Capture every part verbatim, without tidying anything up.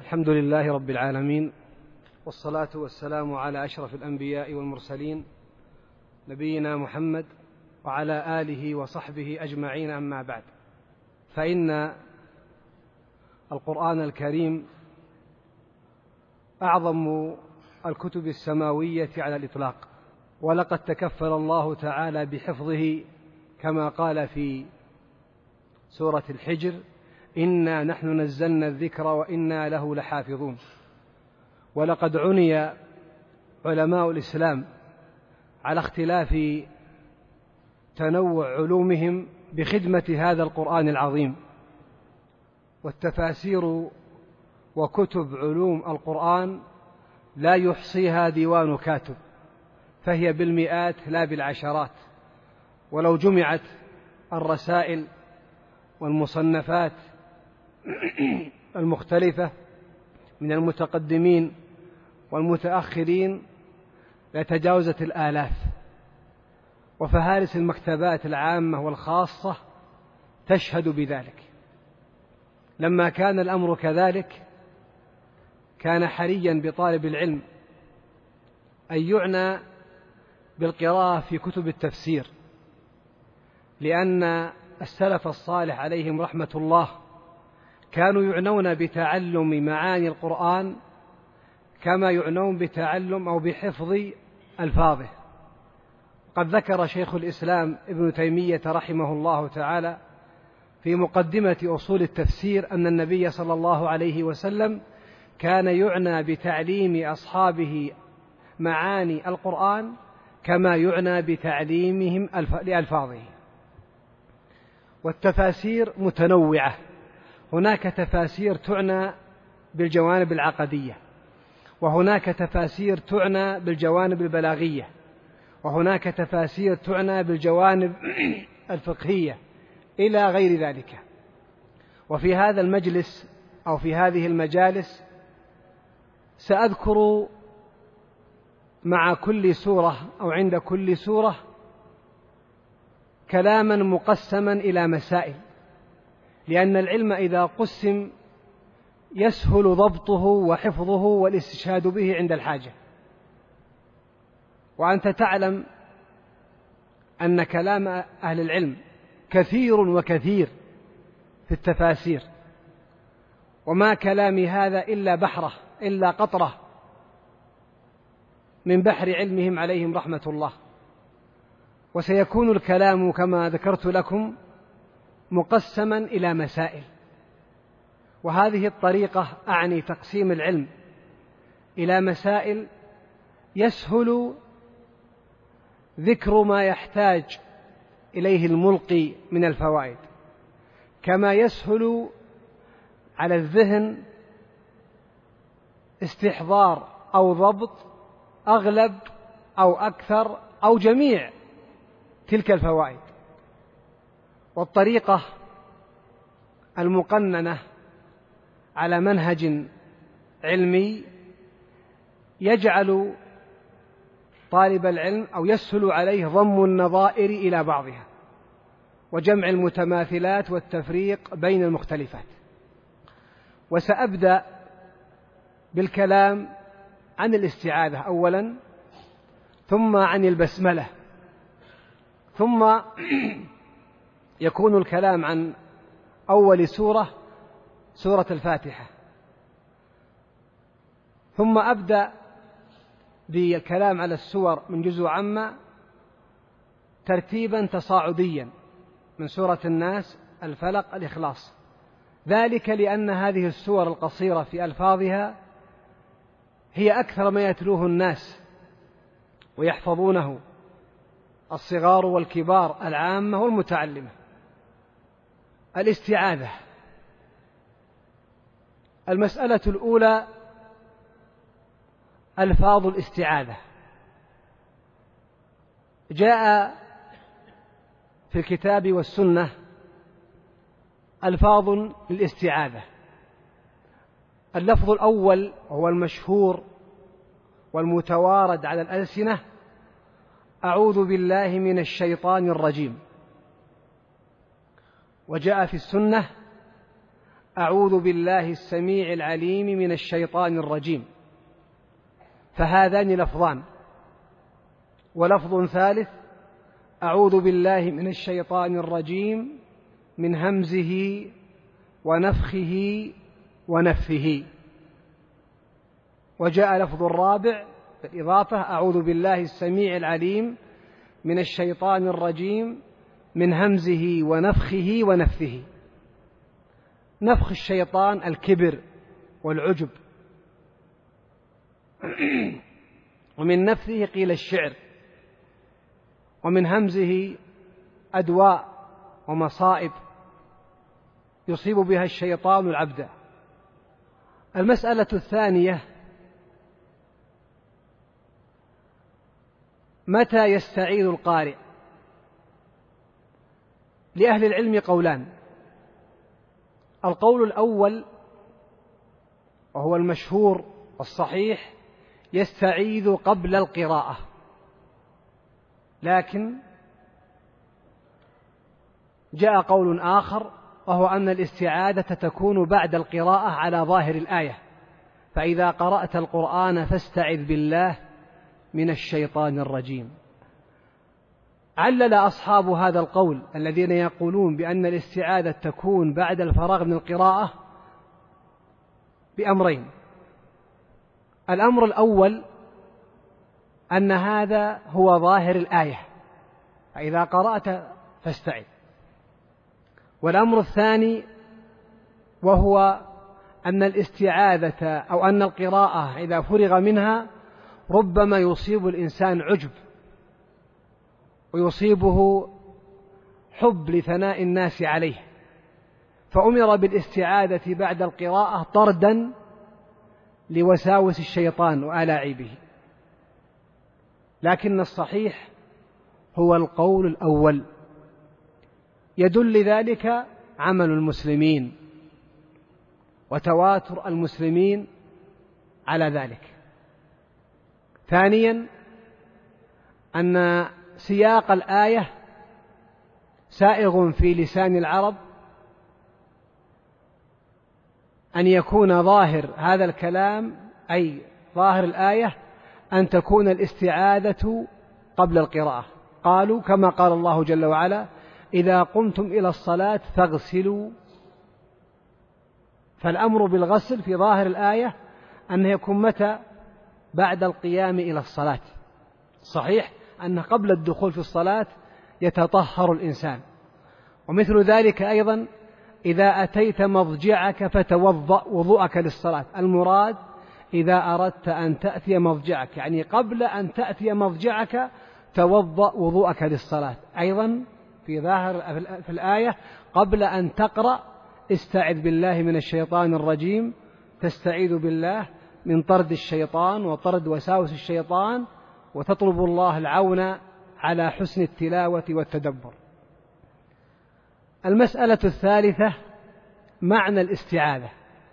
الحمد لله رب العالمين، والصلاة والسلام على أشرف الأنبياء والمرسلين نبينا محمد وعلى آله وصحبه أجمعين، أما بعد، فإن القرآن الكريم أعظم الكتب السماوية على الإطلاق، ولقد تكفل الله تعالى بحفظه كما قال في سورة الحجر: إنا نحن نزلنا الذكر وإنا له لحافظون. ولقد عني علماء الإسلام على اختلاف تنوع علومهم بخدمة هذا القرآن العظيم، والتفاسير وكتب علوم القرآن لا يحصيها ديوان كاتب، فهي بالمئات لا بالعشرات. ولو جمعت الرسائل والمصنفات المختلفة من المتقدمين والمتأخرين لتجاوزت الآلاف. وفهارس المكتبات العامة والخاصة تشهد بذلك. لما كان الأمر كذلك، كان حريا بطالب العلم أن يعنى بالقراءة في كتب التفسير، لأن السلف الصالح عليهم رحمة الله كانوا يعنون بتعلم معاني القرآن كما يعنون بتعلم أو بحفظ ألفاظه. قد ذكر شيخ الإسلام ابن تيمية رحمه الله تعالى في مقدمة أصول التفسير أن النبي صلى الله عليه وسلم كان يعنى بتعليم أصحابه معاني القرآن كما يعنى بتعليمهم لألفاظه. والتفاسير متنوعة، هناك تفاسير تعنى بالجوانب العقدية، وهناك تفاسير تعنى بالجوانب البلاغية، وهناك تفاسير تعنى بالجوانب الفقهية إلى غير ذلك. وفي هذا المجلس أو في هذه المجالس سأذكر مع كل سورة أو عند كل سورة كلاما مقسما إلى مسائل، لأن العلم إذا قسم يسهل ضبطه وحفظه والاستشهاد به عند الحاجة. وأنت تعلم أن كلام أهل العلم كثير وكثير في التفاسير، وما كلامي هذا إلا بحرة إلا قطرة من بحر علمهم عليهم رحمة الله. وسيكون الكلام كما ذكرت لكم مقسما إلى مسائل، وهذه الطريقة أعني تقسيم العلم إلى مسائل يسهل ذكر ما يحتاج إليه الملقي من الفوائد، كما يسهل على الذهن استحضار أو ضبط أغلب أو أكثر أو جميع تلك الفوائد. والطريقة المقننة على منهج علمي يجعل طالب العلم أو يسهل عليه ضم النظائر إلى بعضها وجمع المتماثلات والتفريق بين المختلفات. وسأبدأ بالكلام عن الاستعاذة أولا، ثم عن البسملة، ثم يكون الكلام عن أول سورة سورة الفاتحة، ثم أبدأ بالكلام على السور من جزء عامة ترتيبا تصاعديا من سورة الناس الفلق الإخلاص، ذلك لأن هذه السور القصيرة في ألفاظها هي أكثر ما يتلوه الناس ويحفظونه الصغار والكبار العامة والمتعلمة. الاستعاذة. المسألة الأولى ألفاظ الاستعاذة. جاء في الكتاب والسنة ألفاظ للاستعاذة. اللفظ الأول هو المشهور والمتوارد على الألسنة: أعوذ بالله من الشيطان الرجيم. وجاء في السنة: أعوذ بالله السميع العليم من الشيطان الرجيم، فهذان لفظان. ولفظ ثالث: أعوذ بالله من الشيطان الرجيم من همزه ونفخه ونفثه. وجاء لفظ الرابع بالإضافة: أعوذ بالله السميع العليم من الشيطان الرجيم من همزه ونفخه ونفثه. نفخ الشيطان الكبر والعجب، ومن نفثه قيل الشعر، ومن همزه أدواء ومصائب يصيب بها الشيطان العبد. المسألة الثانية: متى يستعيذ القارئ؟ لأهل العلم قولان. القول الأول وهو المشهور الصحيح: يستعيذ قبل القراءة، لكن جاء قول آخر وهو أن الاستعاذة تكون بعد القراءة على ظاهر الآية، فإذا قرأت القرآن فاستعذ بالله من الشيطان الرجيم. علل أصحاب هذا القول الذين يقولون بأن الاستعاذة تكون بعد الفراغ من القراءة بأمرين: الأمر الأول أن هذا هو ظاهر الآية، فإذا قرأت فاستعذ. والأمر الثاني وهو أن الاستعاذة أو أن القراءة إذا فرغ منها ربما يصيب الإنسان عجب، ويصيبه حب لثناء الناس عليه، فأمر بالاستعاذة بعد القراءة طردا لوساوس الشيطان وألاعيبه. لكن الصحيح هو القول الأول، يدل ذلك عمل المسلمين وتواتر المسلمين على ذلك. ثانيا أن سياق الآية سائغ في لسان العرب أن يكون ظاهر هذا الكلام، أي ظاهر الآية، أن تكون الاستعاذة قبل القراءة. قالوا كما قال الله جل وعلا: إذا قمتم إلى الصلاة فاغسلوا. فالأمر بالغسل في ظاهر الآية أنه يكون متى؟ بعد القيام إلى الصلاة. صحيح أن قبل الدخول في الصلاة يتطهر الإنسان. ومثل ذلك أيضا إذا أتيت مضجعك فتوضأ وضوءك للصلاة. المراد إذا أردت أن تأتي مضجعك، يعني قبل أن تأتي مضجعك توضأ وضوءك للصلاة. أيضا في ظاهر في الآية قبل أن تقرأ استعذ بالله من الشيطان الرجيم، تستعيذ بالله من طرد الشيطان وطرد وساوس الشيطان، وتطلب الله العون على حسن التلاوة والتدبر. المسألة الثالثة: معنى الاستعاذة.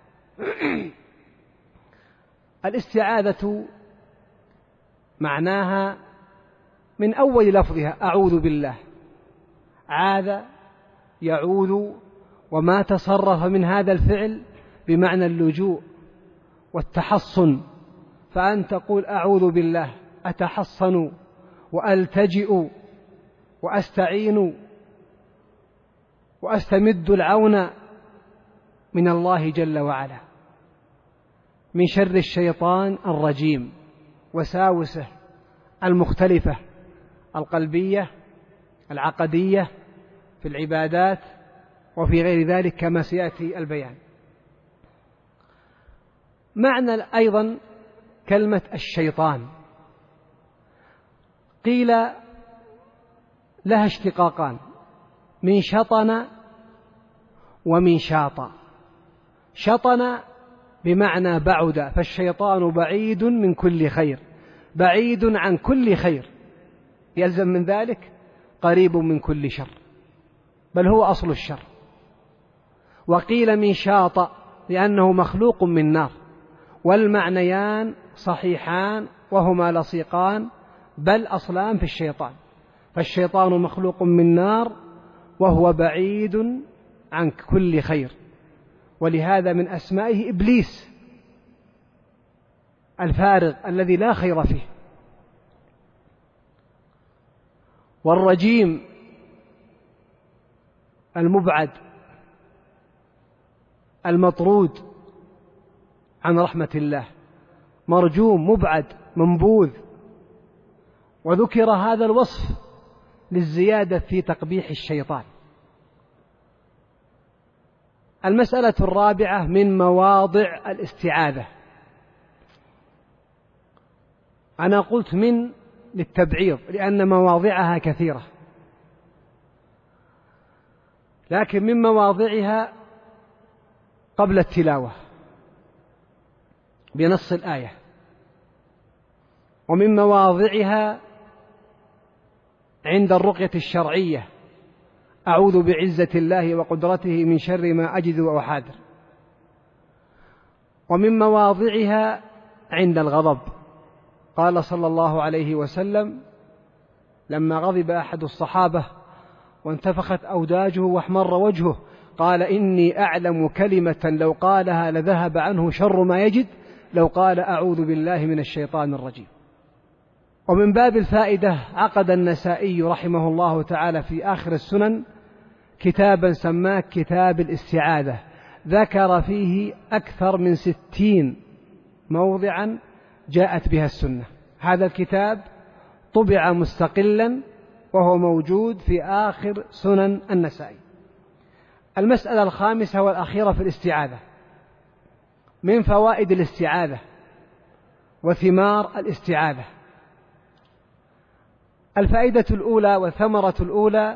الاستعاذة معناها من أول لفظها أعوذ بالله، عاذ يعوذ، وما تصرف من هذا الفعل بمعنى اللجوء والتحصن. فأن تقول أعوذ بالله، أتحصن وألتجئ وأستعين وأستمد العون من الله جل وعلا من شر الشيطان الرجيم وساوسه المختلفة القلبية العقدية في العبادات وفي غير ذلك كما سيأتي البيان. معنى أيضا كلمة الشيطان قيل لها اشتقاقان: من شطن ومن شاط. شطن بمعنى بعد، فالشيطان بعيد من كل خير، بعيد عن كل خير، يلزم من ذلك قريب من كل شر، بل هو أصل الشر. وقيل من شاط لأنه مخلوق من نار، والمعنيان صحيحان وهما لصيقان، بل أصلان في الشيطان. فالشيطان مخلوق من نار وهو بعيد عن كل خير، ولهذا من أسمائه إبليس الفارغ الذي لا خير فيه. والرجيم المبعد المطرود عن رحمة الله، مرجوم مبعد منبوذ. وذكر هذا الوصف للزيادة في تقبيح الشيطان. المسألة الرابعة من مواضع الاستعاذة. أنا قلت من للتبعيض لأن مواضعها كثيرة، لكن من مواضعها قبل التلاوة بنص الآية، ومن مواضعها عند الرقية الشرعية: أعوذ بعزة الله وقدرته من شر ما أجد وأحاذر. ومن مواضعها عند الغضب، قال صلى الله عليه وسلم لما غضب أحد الصحابة وانتفخت أوداجه واحمر وجهه قال: إني أعلم كلمة لو قالها لذهب عنه شر ما يجد، لو قال أعوذ بالله من الشيطان الرجيم. ومن باب الفائدة عقد النسائي رحمه الله تعالى في آخر السنن كتابا سماه كتاب الاستعاذة، ذكر فيه أكثر من ستين موضعا جاءت بها السنة. هذا الكتاب طبع مستقلا وهو موجود في آخر سنن النسائي. المسألة الخامسة والأخيرة في الاستعاذة. من فوائد الاستعاذة وثمار الاستعاذة: الفائدة الأولى والثمرة الأولى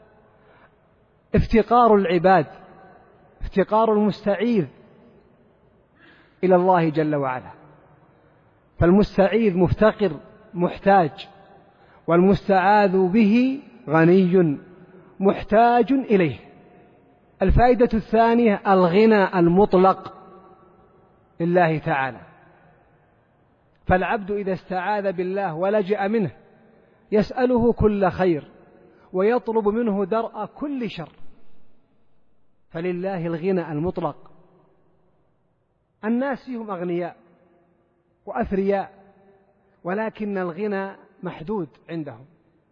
افتقار العباد، افتقار المستعيذ إلى الله جل وعلا. فالمستعيذ مفتقر محتاج، والمستعاذ به غني محتاج إليه. الفائدة الثانية الغنى المطلق لله تعالى، فالعبد إذا استعاذ بالله ولجأ منه يسأله كل خير ويطلب منه درء كل شر، فلله الغنى المطلق. الناس فيهم أغنياء وأثرياء، ولكن الغنى محدود عندهم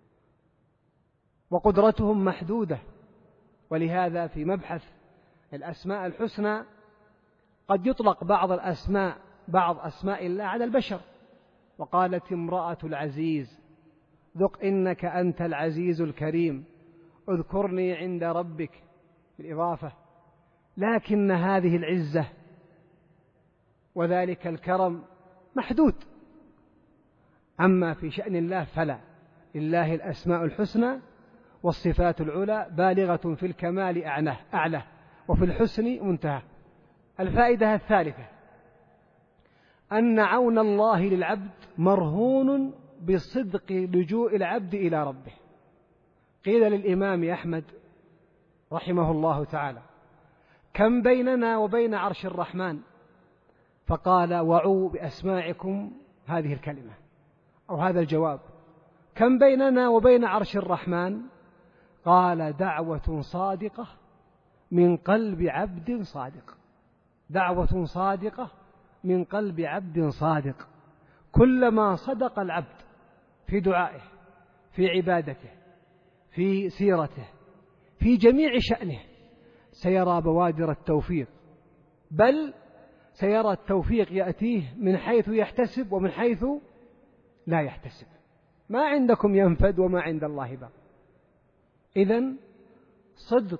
وقدرتهم محدودة. ولهذا في مبحث الأسماء الحسنى قد يطلق بعض الأسماء بعض أسماء الله على البشر. وقالت امرأة العزيز: ذق إنك أنت العزيز الكريم، اذكرني عند ربك، بالإضافة. لكن هذه العزة وذلك الكرم محدود. أما في شأن الله فلا، لله الأسماء الحسنى والصفات العلى بالغة في الكمال أعلى وفي الحسن منتهى. الفائدة الثالثة أن عون الله للعبد مرهون بصدق لجوء العبد إلى ربه. قيل للإمام أحمد رحمه الله تعالى: كم بيننا وبين عرش الرحمن؟ فقال: وعوا بأسماعكم هذه الكلمة أو هذا الجواب. كم بيننا وبين عرش الرحمن؟ قال: دعوة صادقة من قلب عبد صادق. دعوة صادقة من قلب عبد صادق. كلما صدق العبد في دعائه، في عبادته، في سيرته، في جميع شأنه، سيرى بوادر التوفيق، بل سيرى التوفيق يأتيه من حيث يحتسب ومن حيث لا يحتسب. ما عندكم ينفد وما عند الله باق. إذن صدق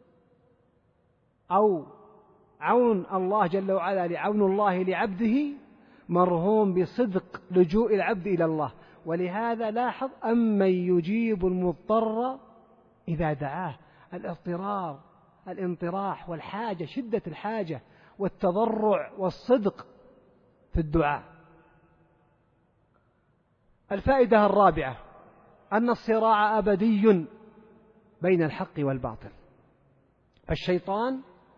أو عون الله جل وعلا لعون الله لعبده مرهون بصدق لجوء العبد إلى الله. ولهذا لاحظ: أمن يجيب المضطر إذا دعاه. الاضطرار، الانطراح والحاجة، شدة الحاجة والتضرع والصدق في الدعاء. الفائدة الرابعة أن الصراع أبدي بين الحق والباطل. فالشيطان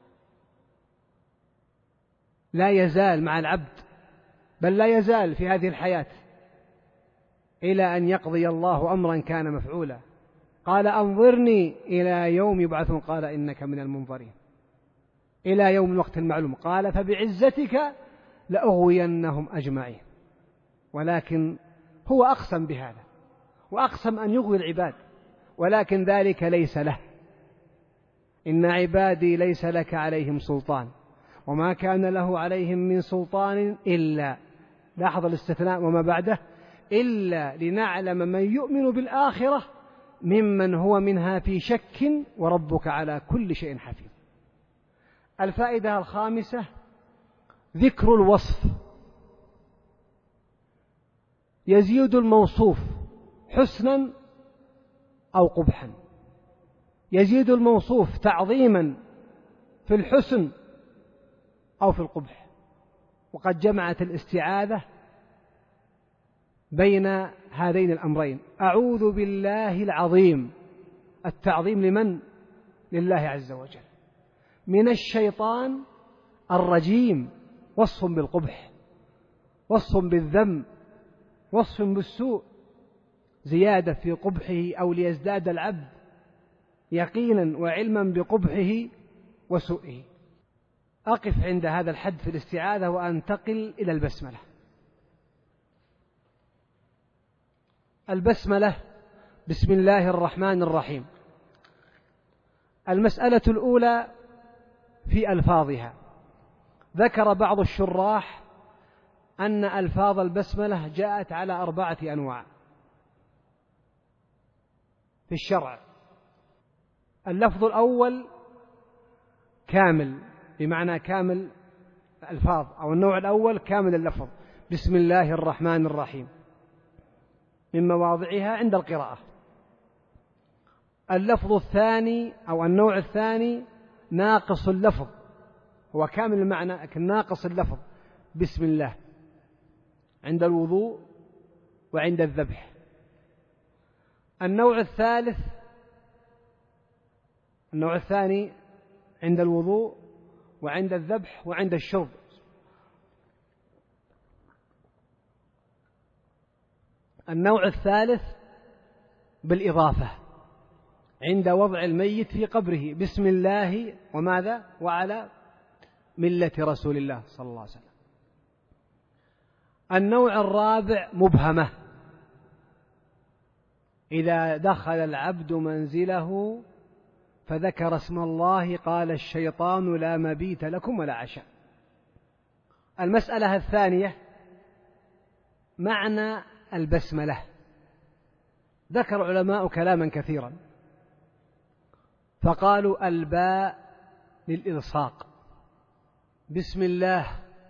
لا يزال مع العبد، بل لا يزال في هذه الحياة إلى أن يقضي الله أمرا كان مفعولا. قال: أنظرني إلى يوم يبعثون، قال: إنك من المنظرين. إلى يوم الوقت المعلوم. قال فبعزتك لأغوينهم أجمعين. ولكن هو أقسم بهذا، وأقسم أن يغوي العباد، ولكن ذلك ليس له. إن عبادي ليس لك عليهم سلطان وما كان له عليهم من سلطان إلا، لاحظ الاستثناء وما بعده، إلا لنعلم من يؤمن بالآخرة ممن هو منها في شك وربك على كل شيء حفيظ. الفائدة الخامسة ذكر الوصف. يزيد الموصوف حسنا أو قبحا، يزيد الموصوف تعظيما في الحسن أو في القبح. وقد جمعت الاستعاذة بين هذين الأمرين. أعوذ بالله العظيم، التعظيم لمن؟ لله عز وجل. من الشيطان الرجيم، وصف بالقبح، وصف بالذم، وصف بالسوء، زيادة في قبحه أو ليزداد العبد يقينا وعلما بقبحه وسوءه. أقف عند هذا الحد في الاستعاذة وأنتقل إلى البسملة. البسملة بسم الله الرحمن الرحيم. المسألة الأولى في ألفاظها. ذكر بعض الشراح أن ألفاظ البسملة جاءت على أربعة أنواع في الشرع. اللفظ الأول كامل، بمعنى كامل الألفاظ، أو النوع الأول كامل اللفظ، بسم الله الرحمن الرحيم، من مواضعها عند القراءة. اللفظ الثاني أو النوع الثاني ناقص اللفظ، هو كامل المعنى لكن ناقص اللفظ، بسم الله، عند الوضوء وعند الذبح. النوع الثالث النوع الثاني عند الوضوء وعند الذبح وعند الشرب. النوع الثالث بالإضافة عند وضع الميت في قبره، بسم الله وماذا؟ وعلى ملة رسول الله صلى الله عليه وسلم. النوع الرابع مبهمة، إذا دخل العبد منزله فذكر اسم الله قال الشيطان لا مبيت لكم ولا عشاء. المسألة الثانية معنى البسملة. ذكر علماء كلاما كثيرا، فقالوا الباء للإلصاق، بسم الله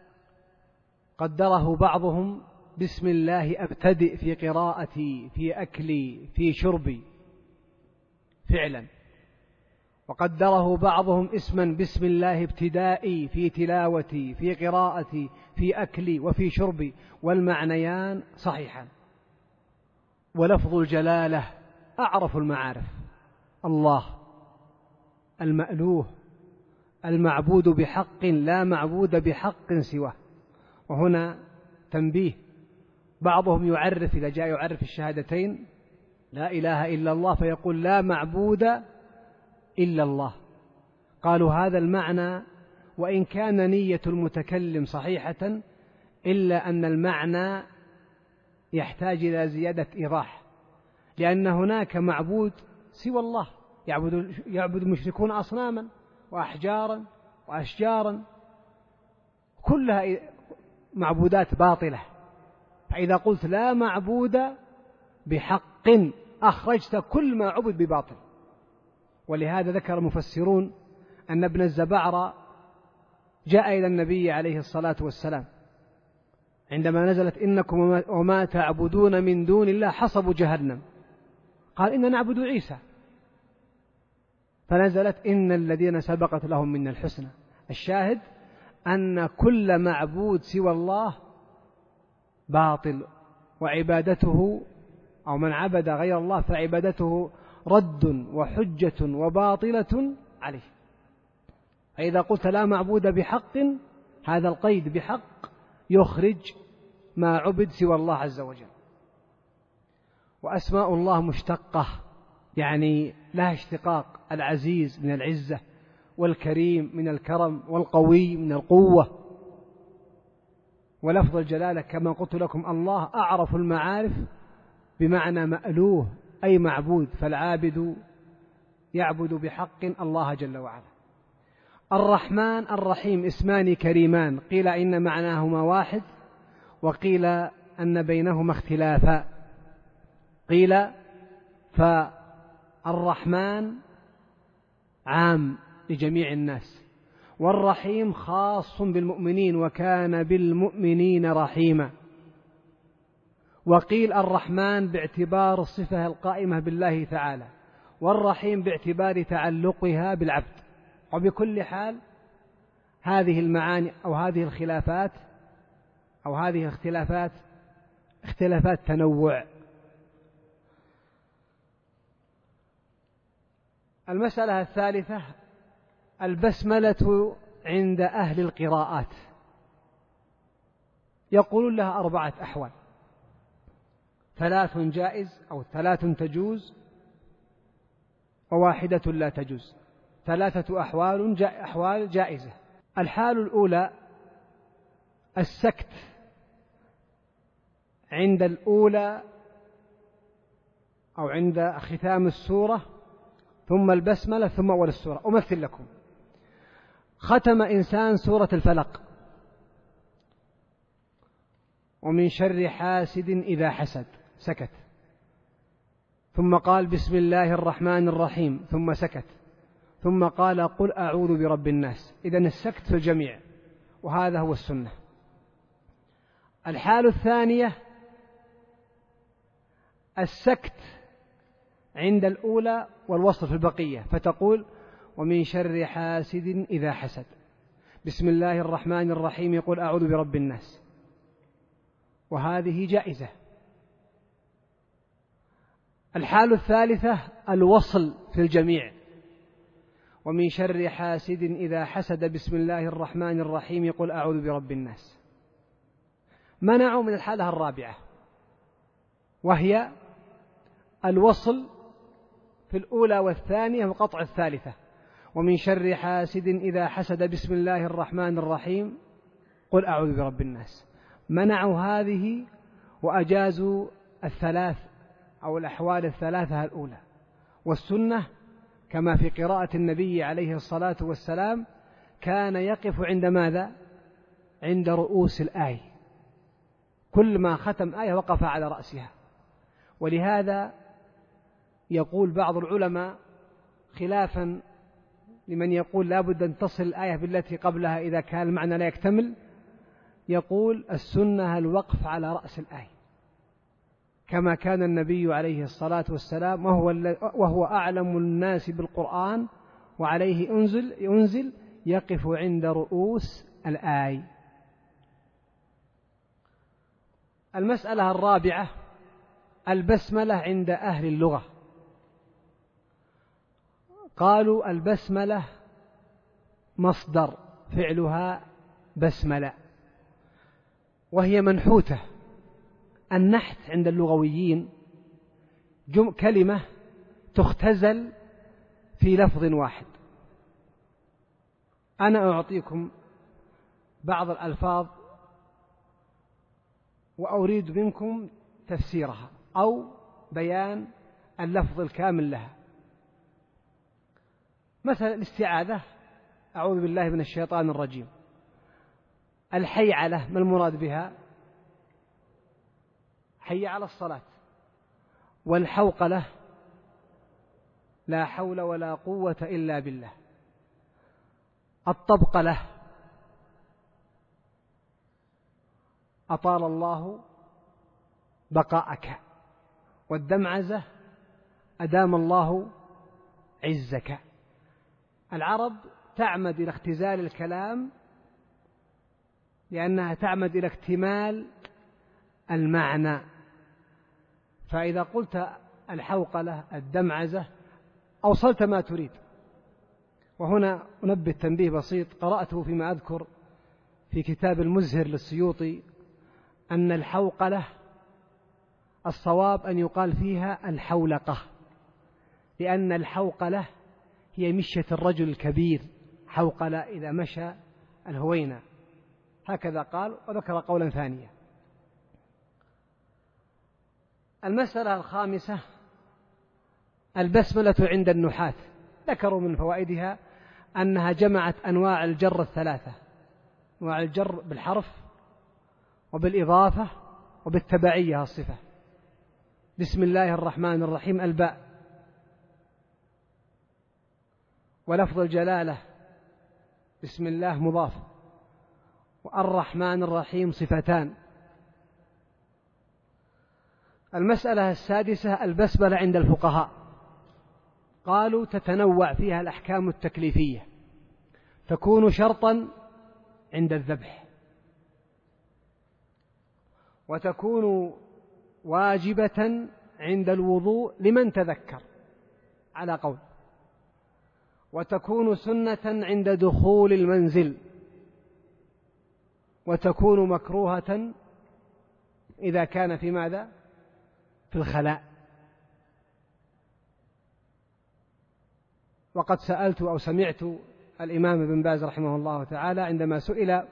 قدره بعضهم بسم الله أبتدئ في قراءتي في أكلي في شربي فعلا، وقدره بعضهم اسما بسم الله ابتدائي في تلاوتي في قراءتي في أكلي وفي شربي، والمعنيان صحيحان. ولفظ الجلالة أعرف المعارف، الله المألوه المعبود بحق لا معبود بحق سواه. وهنا تنبيه، بعضهم يعرف إذا جاء يعرف الشهادتين لا إله إلا الله فيقول لا معبود إلا الله. قالوا هذا المعنى وإن كان نية المتكلم صحيحة إلا أن المعنى يحتاج إلى زيادة إيضاح، لأن هناك معبود سوى الله، يعبد, يعبد المشركون أصناما وأحجارا وأشجارا، كلها معبودات باطلة. فإذا قلت لا معبود بحق أخرجت كل ما عبد بباطل. ولهذا ذكر المفسرون أن ابن الزبعرة جاء إلى النبي عليه الصلاة والسلام عندما نزلت إنكم وما تعبدون من دون الله حصب جهنم، قال إننا نعبد عيسى، فنزلت إن الذين سبقت لهم من الحسنى. الشاهد أن كل معبود سوى الله باطل، وعبادته أو من عبد غير الله فعبادته رد وحجة وباطلة عليه. فإذا قلت لا معبود بحق، هذا القيد بحق يخرج ما عبد سوى الله عز وجل. وأسماء الله مشتقة، يعني لها اشتقاق، العزيز من العزة، والكريم من الكرم، والقوي من القوة. ولفظ الجلالة كما قلت لكم الله أعرف المعارف بمعنى مألوه أي معبود، فالعابد يعبد بحق الله جل وعلا. الرحمن الرحيم اسمان كريمان، قيل إن معناهما واحد، وقيل أن بينهما اختلافا. قيل فالرحمن عام لجميع الناس، والرحيم خاص بالمؤمنين، وكان بالمؤمنين رحيما. وقيل الرحمن باعتبار الصفة القائمة بالله تعالى، والرحيم باعتبار تعلقها بالعبد. وبكل حال هذه المعاني أو هذه الخلافات أو هذه الاختلافات اختلافات تنوع. المسألة الثالثة البسملة عند أهل القراءات، يقولون لها أربعة أحوال: ثلاث جائز أو ثلاث تجوز، وواحدة لا تجوز. ثلاثة أحوال جا أحوال جائزة. الحال الأولى السكت عند الأولى أو عند ختام السورة، ثم البسملة، ثم أول السورة. أمثل لكم: ختم إنسان سورة الفلق: ومن شر حاسد إذا حسد، سكت، ثم قال بسم الله الرحمن الرحيم، ثم سكت، ثم قال قل أعوذ برب الناس. إذن السكت في الجميع، وهذا هو السنة. الحال الثانية السكت عند الأولى والوصل في البقية، فتقول ومن شر حاسد إذا حسد، بسم الله الرحمن الرحيم، يقول أعوذ برب الناس، وهذه جائزة. الحال الثالثة الوصل في الجميع: ومن شر حاسد إذا حسد، بسم الله الرحمن الرحيم، يقول أعوذ برب الناس. منعوا من الحالة الرابعة، وهي الوصل في الأولى والثانية وقطع الثالثة: ومن شر حاسد إذا حسد، بسم الله الرحمن الرحيم، قل أعوذ برب الناس. منعوا هذه وأجازوا الثلاث أو الأحوال الثلاثة الأولى. والسنة كما في قراءة النبي عليه الصلاة والسلام كان يقف عند ماذا؟ عند رؤوس الآية، كل ما ختم آية وقف على رأسها. ولهذا يقول بعض العلماء خلافا لمن يقول لا بد أن تصل الآية بالتي قبلها إذا كان المعنى لا يكتمل، يقول السنة الوقف على رأس الآية، كما كان النبي عليه الصلاة والسلام وهو, وهو أعلم الناس بالقرآن وعليه أنزل, ينزل يقف عند رؤوس الآية. المسألة الرابعة البسملة عند أهل اللغة. قالوا البسملة مصدر فعلها بسملة، وهي منحوتة. النحت عند اللغويين كلمة تختزل في لفظ واحد. أنا أعطيكم بعض الألفاظ وأريد منكم تفسيرها أو بيان اللفظ الكامل لها. مثلا الاستعاذة: أعوذ بالله من الشيطان الرجيم. الحيعلة ما المراد بها؟ حي على الصلاة. والحوقلة: لا حول ولا قوة إلا بالله. الطبقلة: أطال الله بقاءك. والدمعزة: أدام الله عزك. العرب تعمد إلى اختزال الكلام لأنها تعمد إلى اكتمال المعنى، فإذا قلت الحوقلة الدمعزة أوصلت ما تريد. وهنا أنبه تنبيه بسيط قرأته فيما أذكر في كتاب المزهر للسيوطي أن الحوقلة الصواب أن يقال فيها الحولقة، لأن الحوقلة هي مشية الرجل الكبير حوقل إذا مشى الهوينة، هكذا قال، وذكر قولا ثانيا. المسألة الخامسة البسملة عند النحاة، ذكروا من فوائدها أنها جمعت أنواع الجر الثلاثة، أنواع الجر بالحرف وبالإضافة وبالتبعية الصفة. بسم الله الرحمن الرحيم الباء، ولفظ الجلالة بسم الله مضاف، والرحمن الرحيم صفتان. المسألة السادسة البسملة عند الفقهاء، قالوا تتنوع فيها الأحكام التكليفية، تكون شرطا عند الذبح، وتكون واجبة عند الوضوء لمن تذكر على قول، وتكون سنة عند دخول المنزل، وتكون مكروهة إذا كان في ماذا؟ في الخلاء. وقد سألت أو سمعت الإمام ابن باز رحمه الله تعالى عندما سئل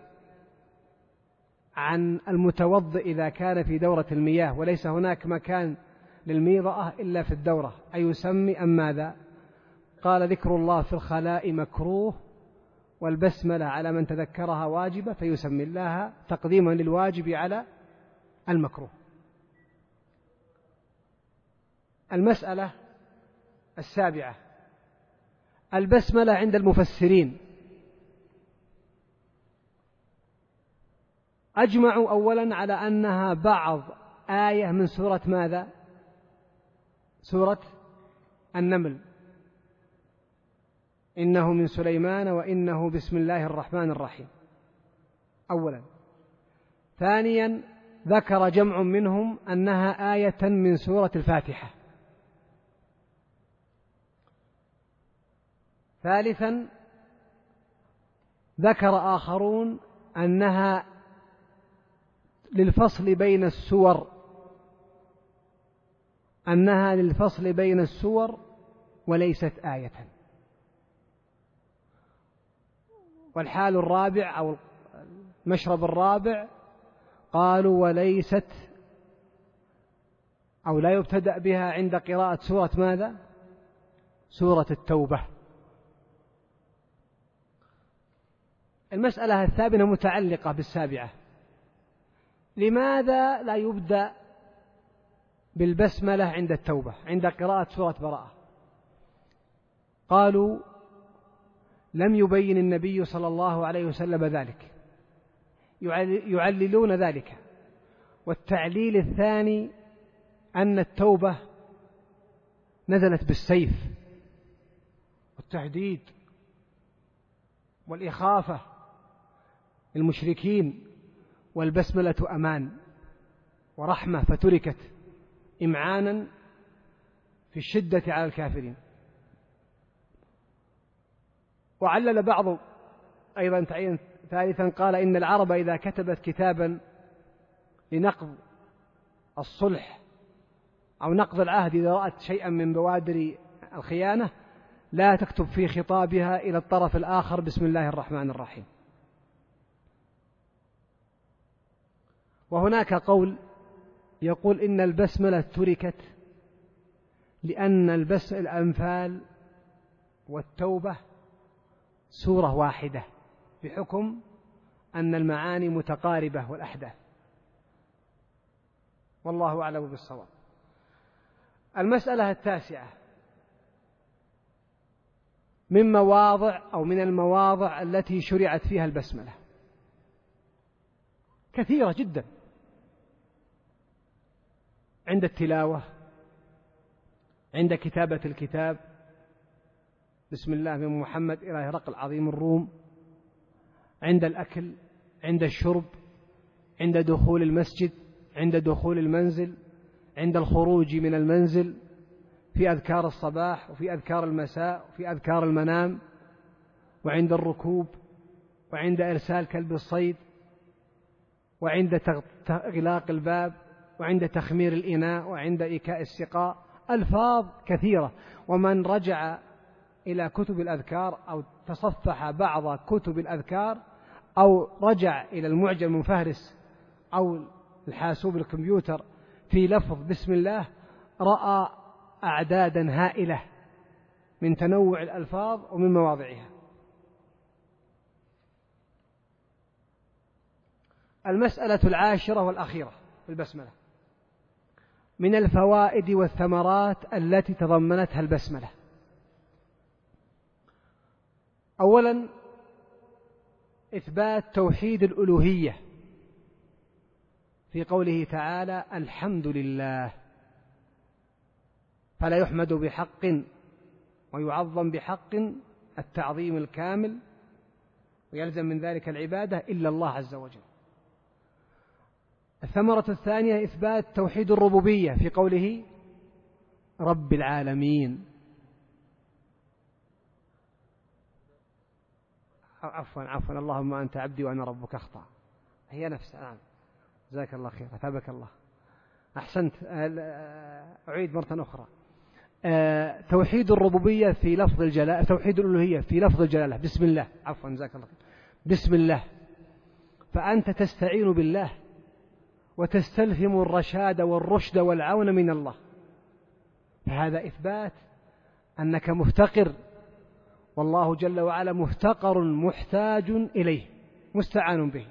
عن المتوضئ إذا كان في دورة المياه وليس هناك مكان للميضأة إلا في الدورة أيسمي أم ماذا؟ قال ذكر الله في الخلاء مكروه، والبسملة على من تذكرها واجبة، فيسمي الله تقديما للواجب على المكروه. المسألة السابعة البسملة عند المفسرين، أجمعوا أولا على أنها بعض آية من سورة ماذا؟ سورة النمل، إنه من سليمان وإنه بسم الله الرحمن الرحيم أولا. ثانيا ذكر جمع منهم أنها آية من سورة الفاتحة. ثالثا ذكر آخرون أنها للفصل بين السور، أنها للفصل بين السور وليست آية. والحال الرابع أو المشرب الرابع قالوا وليست أو لا يبتدأ بها عند قراءة سورة ماذا؟ سورة التوبة. المسألة الثامنة متعلقة بالسابعة، لماذا لا يبدأ بالبسملة عند التوبة عند قراءة سورة براءة؟ قالوا لم يبين النبي صلى الله عليه وسلم ذلك، يعللون ذلك. والتعليل الثاني أن التوبة نزلت بالسيف والتهديد والإخافة للمشركين، والبسملة أمان ورحمة، فتركت إمعانا في الشدة على الكافرين. وعلل بعض أيضا تعيين ثالثا، قال إن العرب إذا كتبت كتابا لنقض الصلح أو نقض العهد إذا رأت شيئا من بوادر الخيانة لا تكتب في خطابها إلى الطرف الآخر بسم الله الرحمن الرحيم. وهناك قول يقول إن البسملة تركت لأن البس الأنفال والتوبة سورة واحدة، بحكم أن المعاني متقاربة والأحداث، والله أعلم بالصواب. المسألة التاسعة من مواضع أو من المواضع التي شرعت فيها البسملة كثيرة جدا، عند التلاوة، عند كتابة الكتاب بسم الله من محمد إلى هرقل عظيم الروم، عند الأكل، عند الشرب، عند دخول المسجد، عند دخول المنزل، عند الخروج من المنزل، في أذكار الصباح وفي أذكار المساء وفي أذكار المنام، وعند الركوب، وعند إرسال كلب الصيد، وعند إغلاق الباب، وعند تخمير الإناء، وعند إيكاء السقاء، ألفاظ كثيرة. ومن رجع إلى كتب الأذكار أو تصفح بعض كتب الأذكار أو رجع إلى المعجم المفهرس أو الحاسوب الكمبيوتر في لفظ بسم الله، رأى أعدادا هائلة من تنوع الألفاظ ومن مواضعها. المسألة العاشرة والأخيرة في البسملة من الفوائد والثمرات التي تضمنتها البسملة. أولا إثبات توحيد الألوهية في قوله تعالى الحمد لله، فلا يحمد بحق ويعظم بحق التعظيم الكامل ويلزم من ذلك العبادة إلا الله عز وجل. الثمرة الثانية إثبات توحيد الربوبية في قوله رب العالمين. عفوا عفوا اللهم أنت عبدي وأنا ربك أخطأ، هي نفسها. نعم جزاك الله خير أثابك الله، أحسنت. أعيد مرة أخرى. توحيد الربوبية في لفظ الجلالة، توحيد الألوهية في لفظ الجلالة بسم الله. عفوا جزاك الله خير. بسم الله، فأنت تستعين بالله وتستلهم الرشاد والرشد والعون من الله، فهذا إثبات أنك مفتقر، والله جل وعلا مفتقر محتاج إليه مستعان به.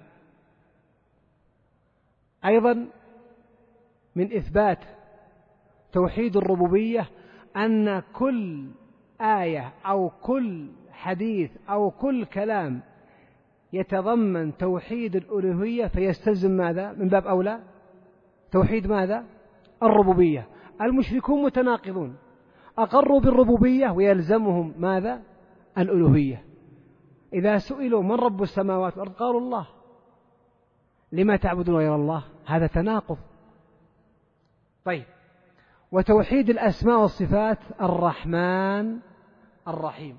أيضا من إثبات توحيد الربوبية أن كل آية أو كل حديث أو كل كلام يتضمن توحيد الألوهية فيستلزم ماذا؟ من باب أولى توحيد ماذا؟ الربوبية. المشركون متناقضون، أقروا بالربوبية ويلزمهم ماذا؟ الألوهية. إذا سئلوا من رب السماوات والأرض قالوا الله، لما تعبدون غير الله؟ هذا تناقض. طيب، وتوحيد الأسماء والصفات الرحمن الرحيم.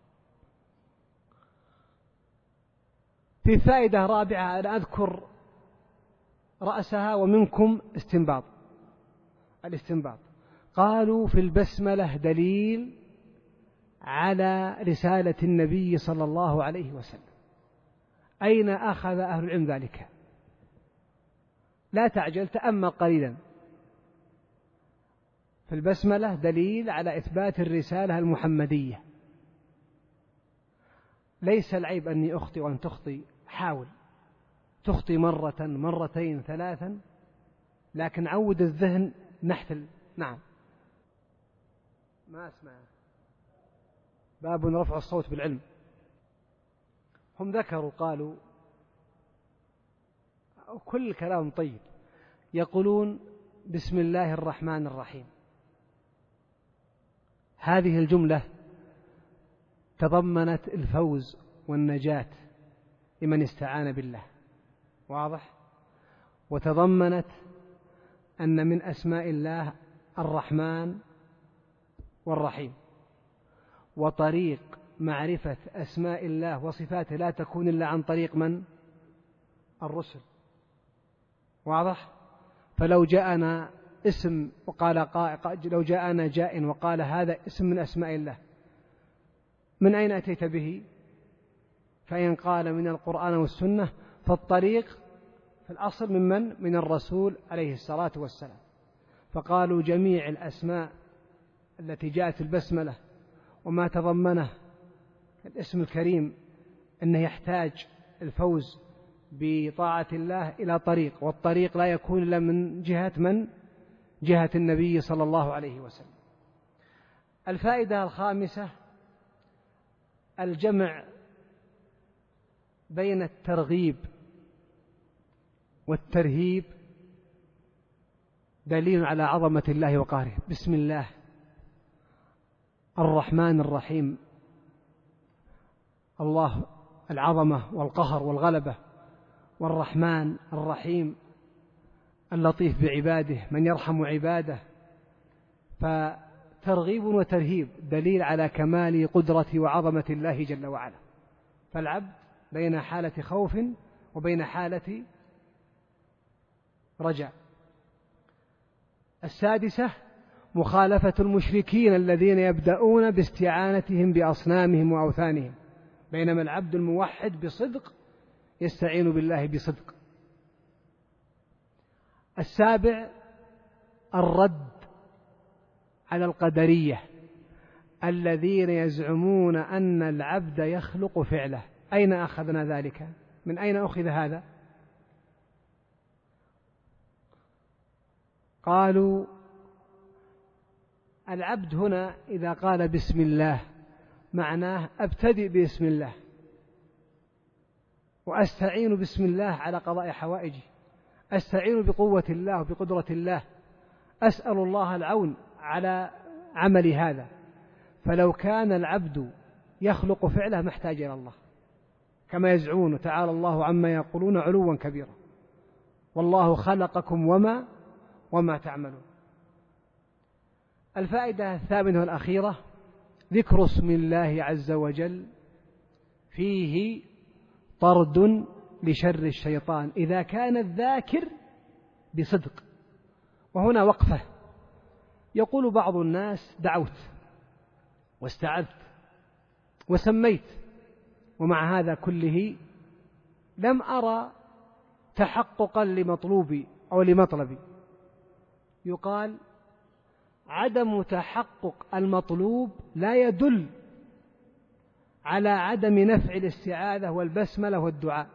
في فائدة رابعة أنا أذكر رأسها ومنكم استنباط. الاستنباط قالوا في البسملة دليل على رسالة النبي صلى الله عليه وسلم. أين أخذ أهل العلم ذلك؟ لا تعجل، تأمل قليلا. في البسملة دليل على إثبات الرسالة المحمدية. ليس العيب أني أخطئ وأن تخطئ، حاول تخطئ مرة مرتين ثلاثا، لكن عود الذهن نحت. نعم ما أسمع. باب رفع الصوت بالعلم. هم ذكروا قالوا كل كلام طيب، يقولون بسم الله الرحمن الرحيم. هذه الجملة تضمنت الفوز والنجاة لمن استعان بالله، واضح؟ وتضمنت أن من أسماء الله الرحمن والرحيم، وطريق معرفة أسماء الله وصفاته لا تكون إلا عن طريق من؟ الرسل، واضح؟ فلو جاءنا اسم وقال قائل، لو جاءنا جاء وقال هذا اسم من أسماء الله، من أين أتيت به؟ فإن قال من القرآن والسنة فالطريق في الأصل من من؟ من الرسول عليه الصلاة والسلام. فقالوا جميع الأسماء التي جاءت البسملة وما تضمنه الاسم الكريم أنه يحتاج الفوز بطاعة الله إلى طريق، والطريق لا يكون إلا من جهة من؟ جهة النبي صلى الله عليه وسلم. الفائدة الخامسة الجمع بين الترغيب والترهيب دليل على عظمة الله وقهره. بسم الله الرحمن الرحيم، الله العظمة والقهر والغلبة، والرحمن الرحيم اللطيف بعباده من يرحم عباده. فترغيب وترهيب دليل على كمال قدرة وعظمة الله جل وعلا. فالعبد بين حالة خوف وبين حالة رجاء. السادسة مخالفة المشركين الذين يبدأون باستعانتهم بأصنامهم وأوثانهم، بينما العبد الموحد بصدق يستعين بالله بصدق. السابع الرد على القدرية الذين يزعمون أن العبد يخلق فعله. أين أخذنا ذلك؟ من أين أخذ هذا؟ قالوا العبد هنا إذا قال بسم الله معناه أبتدئ بسم الله وأستعين بسم الله على قضاء حوائجي، أستعين بقوة الله وبقدرة الله، أسأل الله العون على عمل هذا. فلو كان العبد يخلق فعله ما احتاج إلى الله كما يزعمون، تعالى الله عما يقولون علوا كبيرا، والله خلقكم وما وما تعملون. الفائدة الثامنة والأخيرة ذكر اسم الله عز وجل فيه طرد لشر الشيطان إذا كان الذاكر بصدق. وهنا وقفة. يقول بعض الناس دعوت واستعذت وسميت، ومع هذا كله لم أرى تحققا لمطلوبي أو لمطلبي. يقال عدم تحقق المطلوب لا يدل على عدم نفع الاستعاذة والبسملة والدعاء.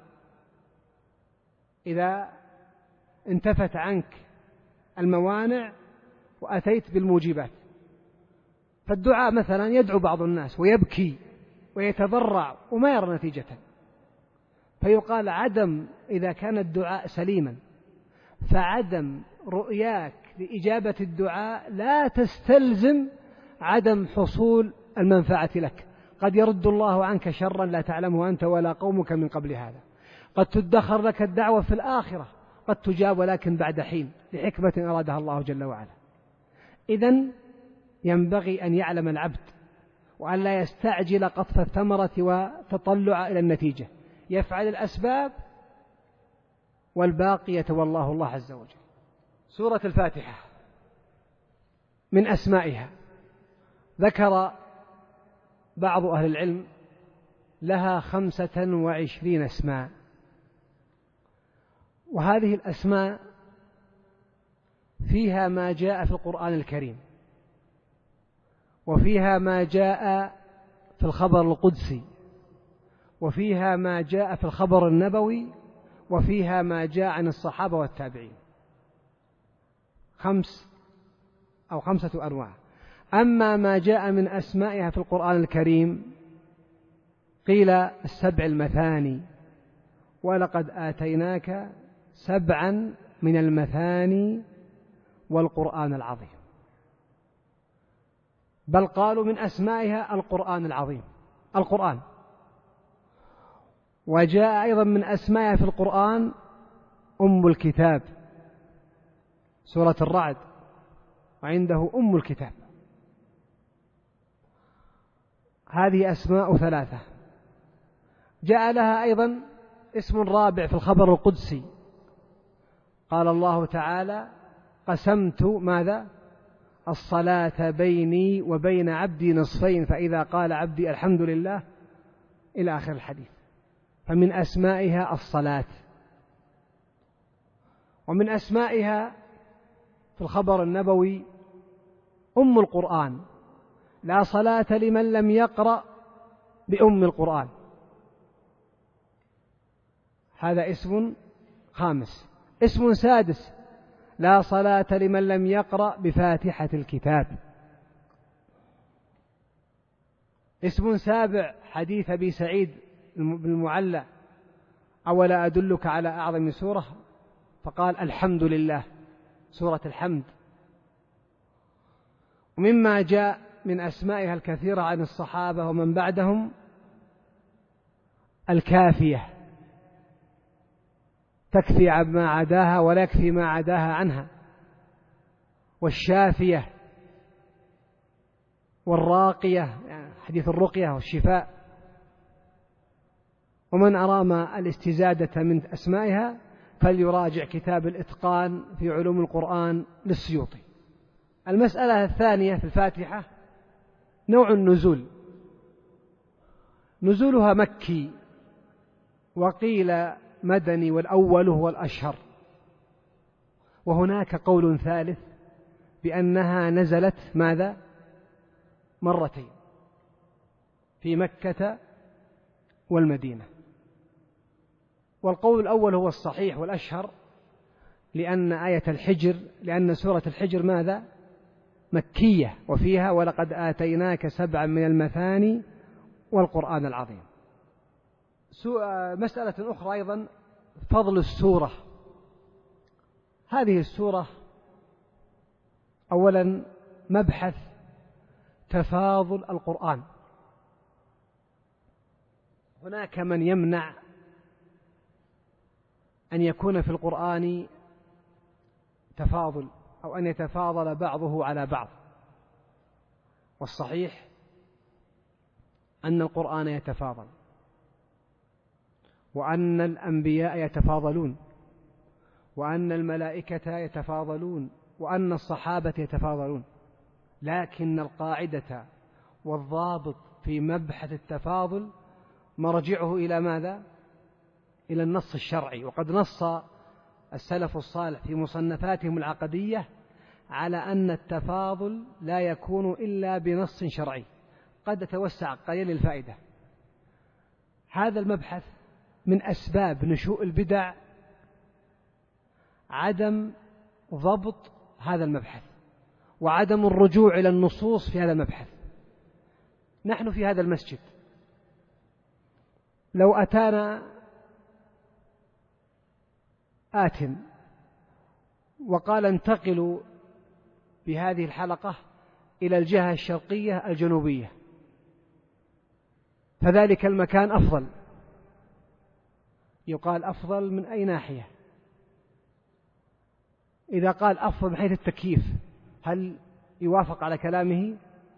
إذا انتفت عنك الموانع وأتيت بالموجبات، فالدعاء مثلا يدعو بعض الناس ويبكي ويتضرع وما يرى نتيجة، فيقال عدم إذا كان الدعاء سليما، فعدم رؤياك لإجابة الدعاء لا تستلزم عدم حصول المنفعة لك. قد يرد الله عنك شرا لا تعلمه أنت ولا قومك من قبل هذا، قد تدخر لك الدعوة في الآخرة، قد تجاب ولكن بعد حين لحكمة أرادها الله جل وعلا. إذن ينبغي أن يعلم العبد وأن لا يستعجل قطف الثمرة وتطلع إلى النتيجة، يفعل الأسباب والباقي يتولاه الله عز وجل. سورة الفاتحة من أسمائها ذكر بعض أهل العلم لها خمسة وعشرين اسماء، وهذه الأسماء فيها ما جاء في القرآن الكريم، وفيها ما جاء في الخبر القدسي، وفيها ما جاء في الخبر النبوي، وفيها ما جاء عن الصحابة والتابعين. خمس أو خمسة أنواع. أما ما جاء من أسمائها في القرآن الكريم قيل السبع المثاني، ولقد آتيناك سبعا من المثاني والقرآن العظيم، بل قالوا من أسمائها القرآن العظيم القرآن. وجاء أيضا من أسمائها في القرآن أم الكتاب، سورة الرعد، وعنده أم الكتاب. هذه أسماء ثلاثة. جاء لها أيضا اسم رابع في الخبر القدسي، قال الله تعالى قسمت ماذا؟ الصلاة بيني وبين عبدي نصفين فإذا قال عبدي الحمد لله إلى آخر الحديث. فمن أسمائها الصلاة. ومن أسمائها في الخبر النبوي أم القرآن، لا صلاة لمن لم يقرأ بأم القرآن، هذا اسم خامس. اسم سادس لا صلاة لمن لم يقرأ بفاتحة الكتاب. اسم سابع حديث أبي سعيد بن المعلى أولا أدلك على أعظم سورة، فقال الحمد لله، سورة الحمد. ومما جاء من أسمائها الكثيرة عن الصحابة ومن بعدهم الكافية، تكفي عما عداها ولا يكفي ما عداها عنها، والشافية والراقية، يعني حديث الرقية والشفاء. ومن أرام الاستزادة من أسمائها فليراجع كتاب الإتقان في علوم القرآن للسيوطي. المسألة الثانية في الفاتحة نوع النزول، نزولها مكي، وقيل مدني، والأول هو الأشهر. وهناك قول ثالث بأنها نزلت ماذا؟ مرتين، في مكة والمدينة. والقول الأول هو الصحيح والأشهر، لأن آية الحجر لأن سورة الحجر ماذا؟ مكية، وفيها ولقد آتيناك سبعا من المثاني والقرآن العظيم. مسألة أخرى أيضا فضل السورة. هذه السورة أولا مبحث تفاضل القرآن. هناك من يمنع أن يكون في القرآن تفاضل أو أن يتفاضل بعضه على بعض، والصحيح أن القرآن يتفاضل، وأن الأنبياء يتفاضلون، وأن الملائكة يتفاضلون، وأن الصحابة يتفاضلون. لكن القاعدة والضابط في مبحث التفاضل مرجعه إلى ماذا؟ إلى النص الشرعي. وقد نص السلف الصالح في مصنفاتهم العقدية على أن التفاضل لا يكون إلا بنص شرعي. قد توسع قليل الفائدة. هذا المبحث من أسباب نشوء البدع عدم ضبط هذا المبحث، وعدم الرجوع إلى النصوص في هذا المبحث. نحن في هذا المسجد لو أتانا آت وقال انتقلوا بهذه الحلقة إلى الجهة الشرقية الجنوبية، فذلك المكان أفضل. يقال أفضل من أي ناحية؟ إذا قال أفضل من حيث التكييف هل يوافق على كلامه؟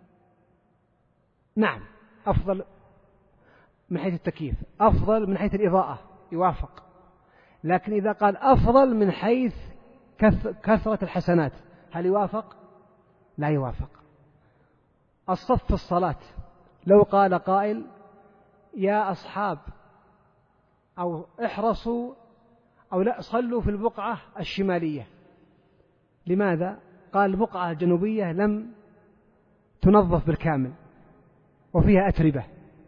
نعم، أفضل من حيث التكييف، أفضل من حيث الإضاءة، يوافق. لكن إذا قال أفضل من حيث كثرة الحسنات هل يوافق؟ لا يوافق. الصف في الصلاة، لو قال قائل يا أصحاب أو احرصوا أو لا صلوا في البقعة الشمالية، لماذا؟ قال البقعة الجنوبية لم تنظف بالكامل، وفيها أتربة،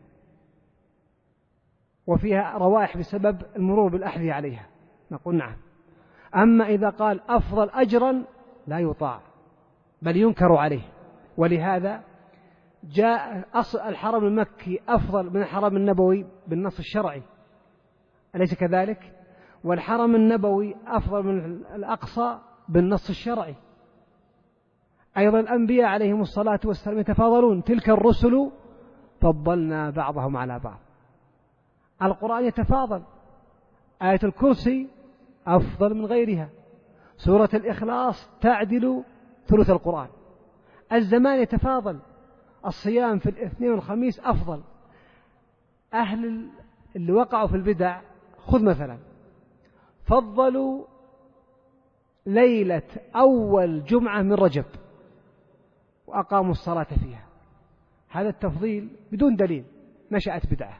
وفيها روائح بسبب المرور بالأحذية عليها، نقول نعم. أما إذا قال أفضل أجرا لا يطاع، بل ينكر عليه. ولهذا جاء أصل الحرم المكي أفضل من الحرم النبوي بالنص الشرعي، أليس كذلك؟ والحرم النبوي أفضل من الأقصى بالنص الشرعي. أيضا الأنبياء عليهم الصلاة والسلام يتفاضلون، تلك الرسل فضلنا بعضهم على بعض. القرآن يتفاضل، آية الكرسي أفضل من غيرها، سورة الإخلاص تعدل ثلث القرآن. الزمان يتفاضل، الصيام في الاثنين والخميس أفضل. أهل اللي وقعوا في البدع، خذ مثلا فضلوا ليلة أول جمعة من رجب وأقاموا الصلاة فيها، هذا التفضيل بدون دليل، نشأت بدعة.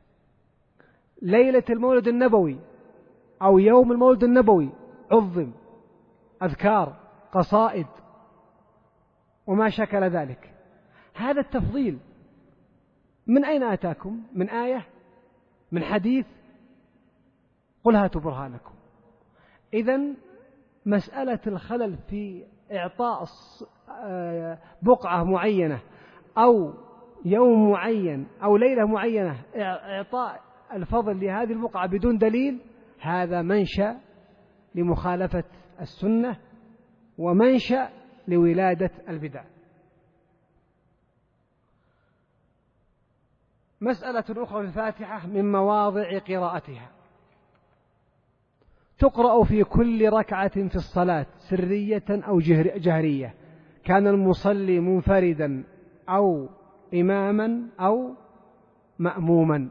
ليلة المولد النبوي أو يوم المولد النبوي عظم، أذكار، قصائد وما شكل ذلك. هذا التفضيل من أين أتاكم؟ من آية؟ من حديث؟ قل هاتوا برهانكم. إذن مسألة الخلل في إعطاء بقعة معينة أو يوم معين أو ليلة معينة، إعطاء الفضل لهذه البقعة بدون دليل، هذا منشأ لمخالفة السنة ومنشأ لولادة البدع. مسألة أخرى في الفاتحة من مواضع قراءتها، تقرأ في كل ركعة في الصلاة سرية أو جهرية، كان المصلي منفردا أو إماما أو مأموما.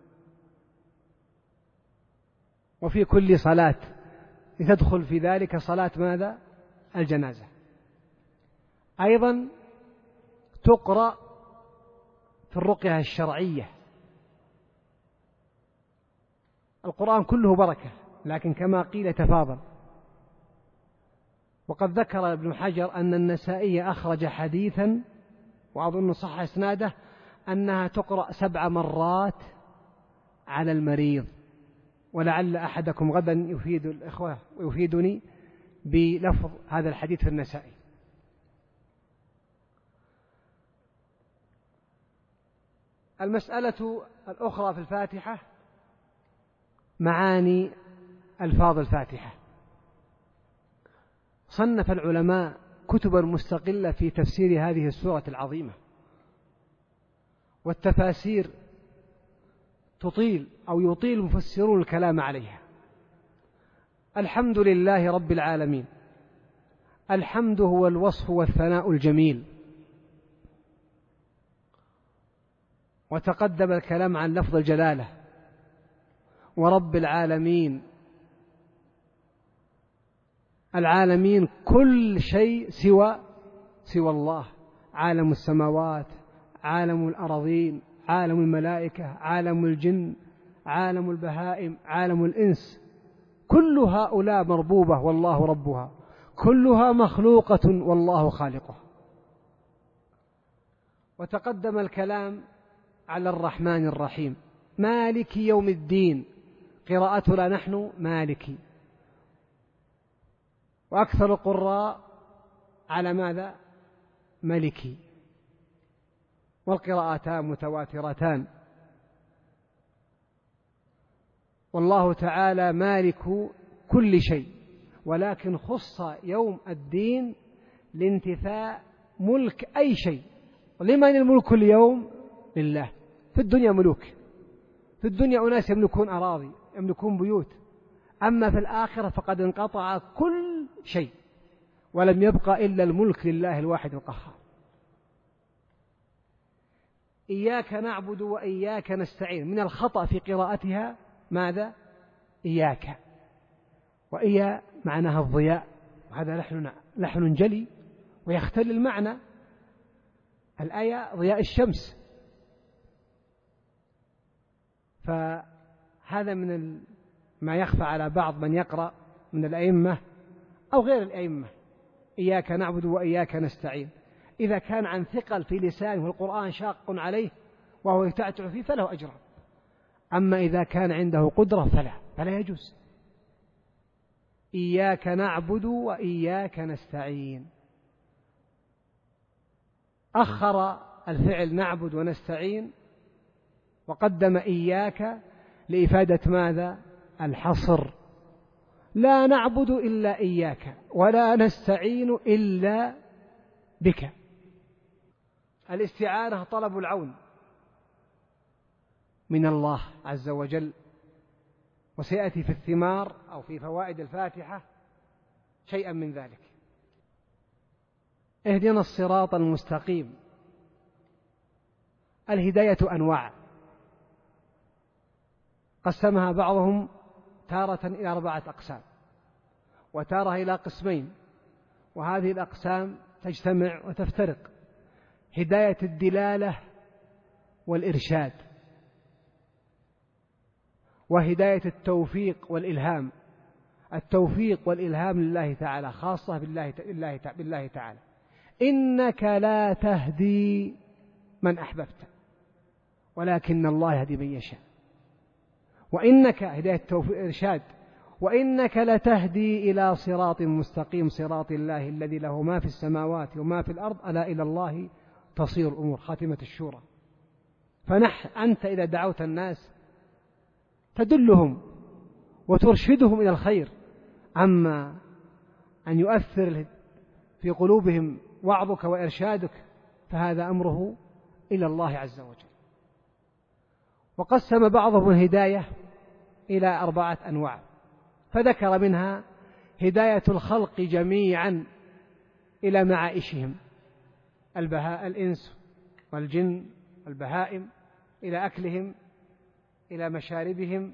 وفي كل صلاة لتدخل في ذلك صلاة ماذا؟ الجنازة. أيضا تقرأ في الرقية الشرعية. القرآن كله بركة، لكن كما قيل يتفاضل. وقد ذكر ابن حجر أن النسائي أخرج حديثا، وأظن صح إسناده، أنها تقرأ سبع مرات على المريض. ولعل أحدكم غدا يفيد الإخوة ويفيدني بلفظ هذا الحديث في النسائي. المسألة الأخرى في الفاتحة معاني ألفاظ الفاتحة. صنف العلماء كتبا مستقلة في تفسير هذه السورة العظيمة، والتفاسير تطيل أو يطيل مفسرون الكلام عليها. الحمد لله رب العالمين. الحمد هو الوصف والثناء الجميل، وتقدم الكلام عن لفظ الجلالة ورب العالمين. العالمين كل شيء سوى سوى الله، عالم السماوات، عالم الأراضين، عالم الملائكة، عالم الجن، عالم البهائم، عالم الإنس، كل هؤلاء مربوبة والله ربها، كلها مخلوقة والله خالقها. وتقدم الكلام على الرحمن الرحيم، مالك يوم الدين، قراءتنا نحن مالكي، وأكثر القراء على ماذا؟ ملكي، والقراءتان متواترتان. والله تعالى مالك كل شيء، ولكن خص يوم الدين لانتفاء ملك أي شيء. لمن الملك اليوم؟ لله. في الدنيا ملوك، في الدنيا أناس يملكون أراضي، يملكون بيوت، أما في الآخرة فقد انقطع كل شيء ولم يبقى إلا الملك لله الواحد القهار. إياك نعبد وإياك نستعين، من الخطأ في قراءتها ماذا؟ إياك، وإيا معناها الضياء، وهذا لحن لحن جلي ويختل المعنى. الآية ضياء الشمس، فهذا من ما يخفى على بعض من يقرأ من الأئمة أو غير الأئمة. إياك نعبد وإياك نستعين، إذا كان عن ثقل في لسانه والقرآن شاق عليه وهو يتعتع فيه فله أجر، أما إذا كان عنده قدرة فلا فلا يجوز. إياك نعبد وإياك نستعين، أخر الفعل نعبد ونستعين وقدم إياك لإفادة ماذا؟ الحصر. لا نعبد إلا إياك ولا نستعين إلا بك. الاستعانة طلب العون من الله عز وجل، وسيأتي في الثمار أو في فوائد الفاتحة شيئا من ذلك. اهدنا الصراط المستقيم. الهداية أنواع، قسمها بعضهم تارة إلى أربعة أقسام، وتارة إلى قسمين، وهذه الأقسام تجتمع وتفترق: هداية الدلالة والإرشاد، وهداية التوفيق والإلهام. التوفيق والإلهام لله تعالى، خاصة بالله, بالله, بالله تعالى. إنك لا تهدي من أحببت ولكن الله يهدي من يشاء. وإنك هداية التوفيق إرشاد، وإنك لتهدي إلى صراط مستقيم، صراط الله الذي له ما في السماوات وما في الأرض، ألا إلى الله تصير الأمور. خاتمة الشورى. فنح أنت إذا دعوت الناس تدلهم وترشدهم إلى الخير، أما أن يؤثر في قلوبهم وعظك وإرشادك فهذا أمره إلى الله عز وجل. وقسم بعضهم الهداية إلى أربعة أنواع، فذكر منها هداية الخلق جميعا إلى معائشهم، البهاء الإنس والجن والبهائم، إلى أكلهم، إلى مشاربهم،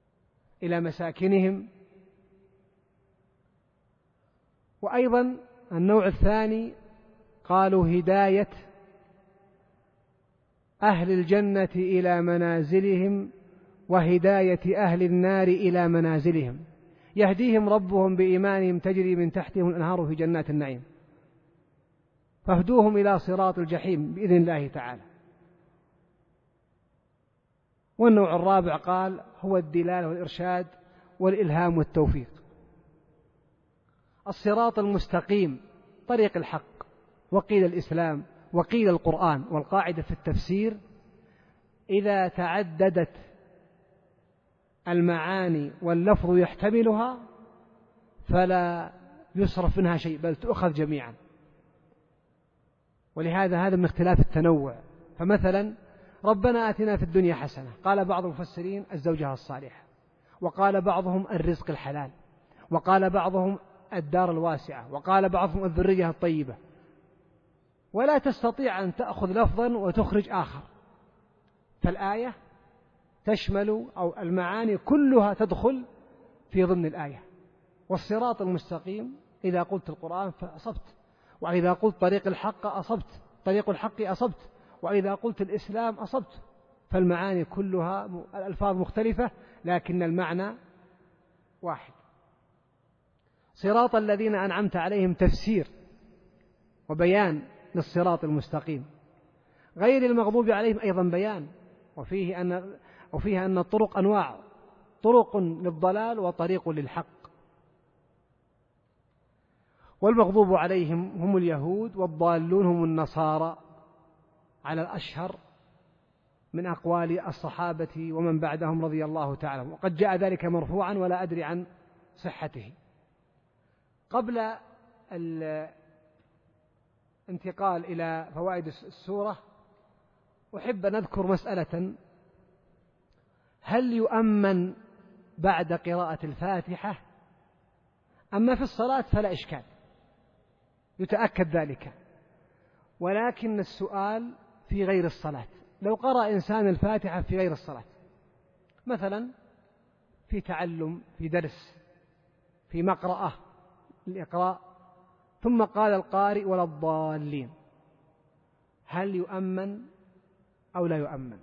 إلى مساكنهم. وأيضا النوع الثاني قالوا هداية أهل الجنة إلى منازلهم وهداية أهل النار إلى منازلهم، يهديهم ربهم بإيمانهم تجري من تحتهم الأنهار في جنات النعيم، فاهدوهم إلى صراط الجحيم بإذن الله تعالى. والنوع الرابع قال هو الدلالة والإرشاد والإلهام والتوفيق. الصراط المستقيم طريق الحق، وقيل الإسلام، وقيل القرآن. والقاعدة في التفسير إذا تعددت المعاني واللفظ يحتملها فلا يصرف منها شيء بل تؤخذ جميعا، ولهذا هذا من اختلاف التنوع. فمثلا ربنا آتنا في الدنيا حسنة، قال بعض المفسرين الزوجة الصالحة، وقال بعضهم الرزق الحلال، وقال بعضهم الدار الواسعة، وقال بعضهم الذرية الطيبة، ولا تستطيع أن تأخذ لفظا وتخرج آخر، فالآية تشمل أو المعاني كلها تدخل في ضمن الآية. والصراط المستقيم إذا قلت القرآن فأصبت، وإذا قلت طريق الحق أصبت، طريق الحق أصبت، وإذا قلت الإسلام أصبت. فالمعاني كلها الألفاظ مختلفة لكن المعنى واحد. صراط الذين أنعمت عليهم تفسير وبيان للصراط المستقيم، غير المغضوب عليهم أيضا بيان، وفيه أن وفيها أن الطرق أنواع، طرق للضلال وطريق للحق. والمغضوب عليهم هم اليهود، والضالون هم النصارى على الأشهر من أقوال الصحابة ومن بعدهم رضي الله تعالى، وقد جاء ذلك مرفوعا ولا أدري عن صحته. قبل الانتقال إلى فوائد السورة أحب أن أذكر مسألة: هل يؤمن بعد قراءة الفاتحة؟ أما في الصلاة فلا إشكال، يتأكد ذلك، ولكن السؤال في غير الصلاة. لو قرأ إنسان الفاتحة في غير الصلاة، مثلا في تعلم، في درس، في مقرأة الإقراء، ثم قال القارئ ولا الضالين، هل يؤمن أو لا يؤمن؟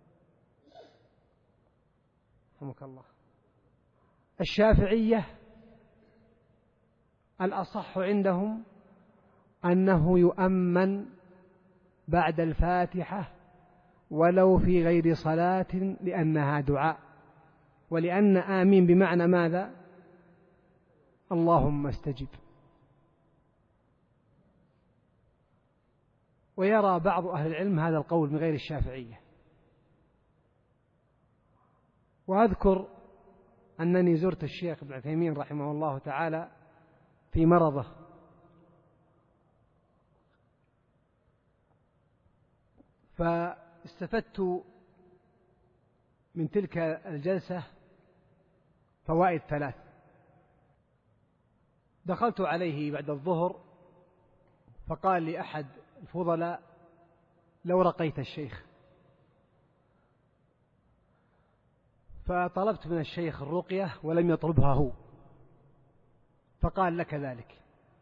رحمك الله. الشافعية الأصح عندهم أنه يؤمن بعد الفاتحة ولو في غير صلاة، لأنها دعاء، ولأن آمين بمعنى ماذا؟ اللهم استجب. ويرى بعض أهل العلم هذا القول من غير الشافعية. وأذكر أنني زرت الشيخ ابن عثيمين رحمه الله تعالى في مرضه، فاستفدت من تلك الجلسة فوائد ثلاث. دخلت عليه بعد الظهر فقال لي أحد الفضلاء: لو رقيت الشيخ. فطلبت من الشيخ الرقية ولم يطلبها هو، فقال: لك ذلك.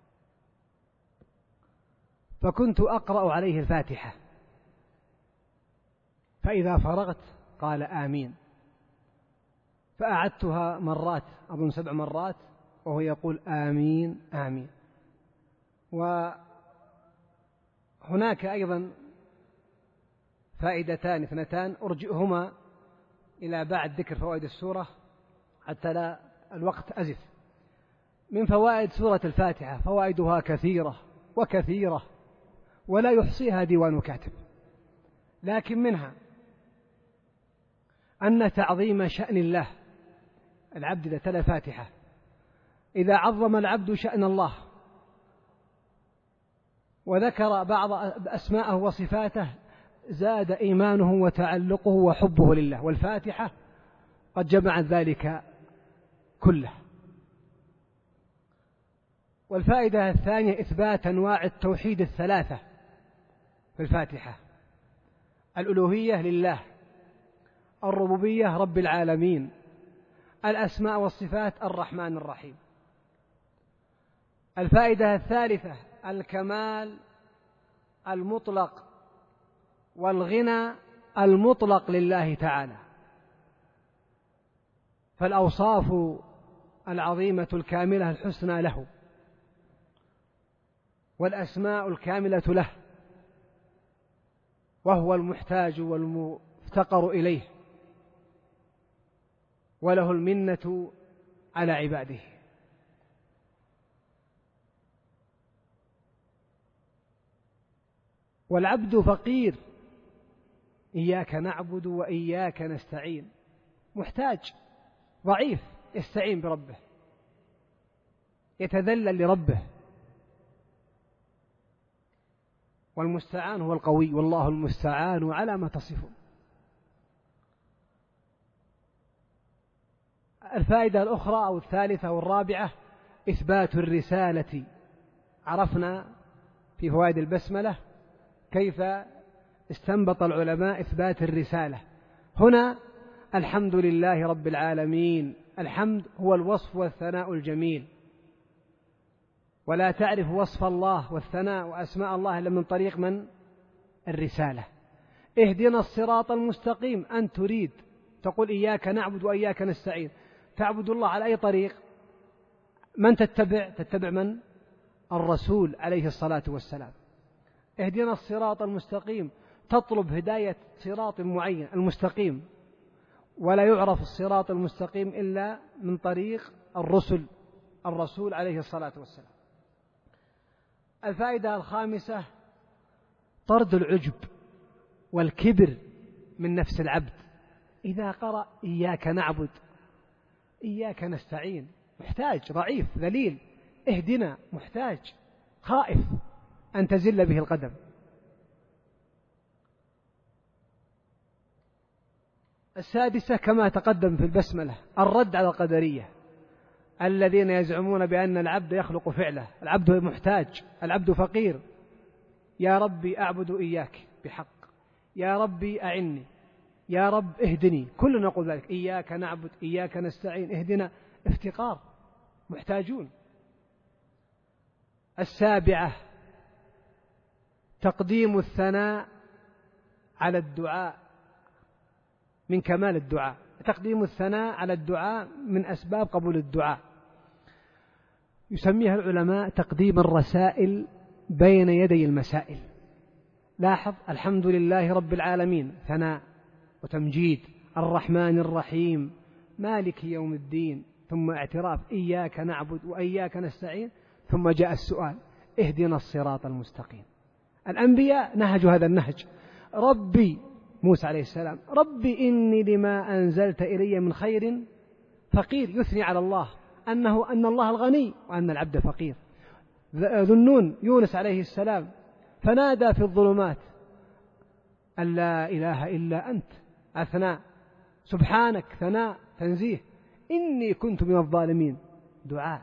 فكنت أقرأ عليه الفاتحة، فإذا فرغت قال آمين، فأعدتها مرات، أظن سبع مرات، وهو يقول آمين آمين. وهناك أيضا فائدتان اثنتان أرجئهما إلى بعد ذكر فوائد السورة حتى لا الوقت أزف. من فوائد سورة الفاتحة فوائدها كثيرة وكثيرة ولا يحصيها ديوان كاتب، لكن منها أن تعظيم شأن الله، العبد إذا تلا فاتحة، إذا عظم العبد شأن الله وذكر بعض أسماءه وصفاته زاد إيمانه وتعلقه وحبه لله، والفاتحة قد جمعت ذلك كله. والفائدة الثانية إثبات أنواع التوحيد الثلاثة في الفاتحة: الألوهية لله، الربوبية رب العالمين، الأسماء والصفات الرحمن الرحيم. الفائدة الثالثة الكمال المطلق والغنى المطلق لله تعالى، فالأوصاف العظيمة الكاملة الحسنى له، والأسماء الكاملة له، وهو المحتاج والمفتقر إليه، وله المنة على عباده. والعبد فقير، إياك نعبد وإياك نستعين، محتاج ضعيف يستعين بربه، يتذلل لربه، والمستعان هو القوي، والله المستعان على ما تصفون. الفائدة الأخرى أو الثالثة والرابعة إثبات الرسالة. عرفنا في فوائد البسملة كيف استنبط العلماء إثبات الرسالة. هنا الحمد لله رب العالمين، الحمد هو الوصف والثناء الجميل، ولا تعرف وصف الله والثناء وأسماء الله إلا من طريق من؟ الرسالة. اهدنا الصراط المستقيم، أن تريد تقول إياك نعبد وإياك نستعين، تعبد الله على أي طريق؟ من تتبع؟ تتبع من؟ الرسول عليه الصلاة والسلام. اهدنا الصراط المستقيم، تطلب هداية صراط معين المستقيم، ولا يعرف الصراط المستقيم إلا من طريق الرسل، الرسول عليه الصلاة والسلام. الفائدة الخامسة طرد العجب والكبر من نفس العبد. إذا قرأ إياك نعبد إياك نستعين، محتاج ضعيف ذليل، اهدنا محتاج خائف أن تزل به القدم. السادسة كما تقدم في البسملة الرد على القدرية الذين يزعمون بأن العبد يخلق فعله، العبد محتاج، العبد فقير، يا ربي أعبد إياك بحق، يا ربي أعني، يا رب اهدني، كلنا نقول ذلك، إياك نعبد إياك نستعين، اهدنا، افتقار، محتاجون. السابعة تقديم الثناء على الدعاء من كمال الدعاء، تقديم الثناء على الدعاء من أسباب قبول الدعاء. يسميها العلماء تقديم الرسائل بين يدي المسائل. لاحظ الحمد لله رب العالمين ثناء وتمجيد، الرحمن الرحيم مالك يوم الدين، ثم اعتراف إياك نعبد وإياك نستعين، ثم جاء السؤال اهدنا الصراط المستقيم. الأنبياء نهجوا هذا النهج. ربي موسى عليه السلام ربي إني لما أنزلت إلي من خير فقير، يثني على الله أنه أن الله الغني وأن العبد فقير. ذنون يونس عليه السلام فنادى في الظلمات أن لا إله إلا أنت، أثناء سبحانك ثناء تنزيه، إني كنت من الظالمين. دعاء،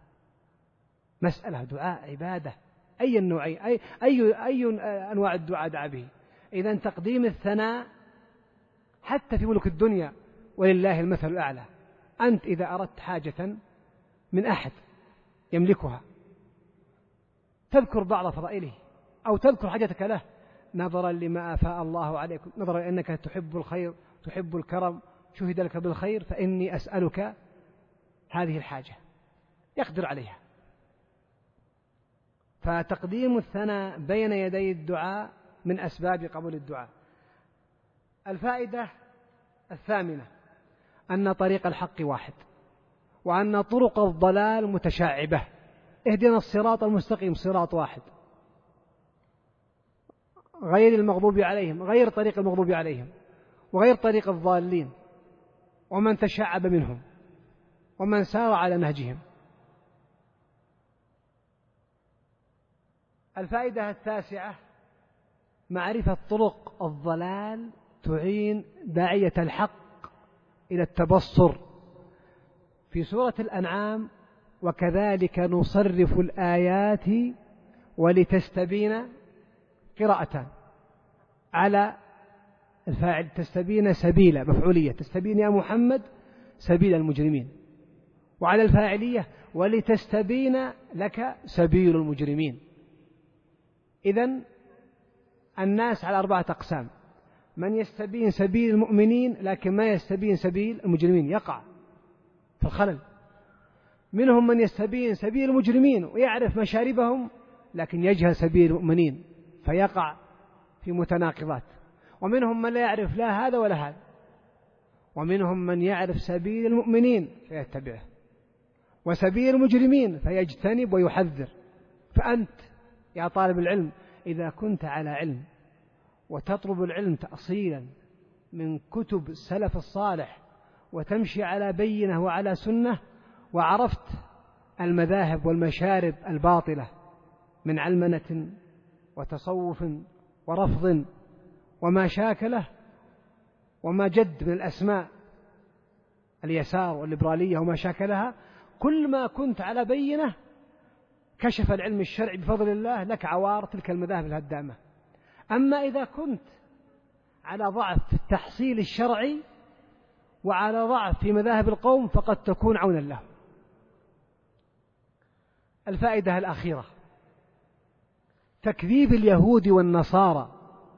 مسألة دعاء عبادة، أي النوعين، أي, أي, أي أنواع الدعاء دعا به. إذن تقديم الثناء حتى في ملك الدنيا ولله المثل الأعلى. أنت إذا أردت حاجة من أحد يملكها تذكر بعض فضائله أو تذكر حاجتك له، نظرا لما أفاء الله عليك، نظرا لأنك تحب الخير تحب الكرم، شهد لك بالخير، فإني أسألك هذه الحاجة، يقدر عليها. فتقديم الثناء بين يدي الدعاء من أسباب قبول الدعاء. الفائدة الثامنة أن طريق الحق واحد، وأن طرق الضلال متشعبة. اهدنا الصراط المستقيم، صراط واحد، غير المغضوب عليهم، غير طريق المغضوب عليهم، وغير طريق الضالين، ومن تشعب منهم ومن سار على نهجهم. الفائدة التاسعة معرفة طرق الضلال تعين داعية الحق إلى التبصر. في سورة الأنعام وكذلك نصرف الآيات ولتستبين قراءة على الفاعل، تستبين سبيل مفعولية، تستبين يا محمد سبيل المجرمين، وعلى الفاعلية ولتستبين لك سبيل المجرمين. إذن الناس على أربعة أقسام: من يستبين سبيل المؤمنين لكن ما يستبين سبيل المجرمين يقع في الخلل. منهم من يستبين سبيل المجرمين ويعرف مشاربهم لكن يجهل سبيل المؤمنين فيقع في متناقضات. ومنهم من لا يعرف لا هذا ولا هذا. ومنهم من يعرف سبيل المؤمنين فيتبعه وسبيل المجرمين فيجتنب ويحذر. فأنت يا طالب العلم إذا كنت على علم وتطلب العلم تأصيلا من كتب السلف الصالح وتمشي على بينة وعلى سنة، وعرفت المذاهب والمشارب الباطلة من علمنة وتصوف ورفض وما شاكله وما جد من الأسماء اليسار والليبرالية وما شاكلها، كل ما كنت على بينة كشف العلم الشرعي بفضل الله لك عوار تلك المذاهب الهدامة. أما إذا كنت على ضعف في التحصيل الشرعي وعلى ضعف في مذاهب القوم فقد تكون عونا له. الفائدة الأخيرة: تكذيب اليهود والنصارى،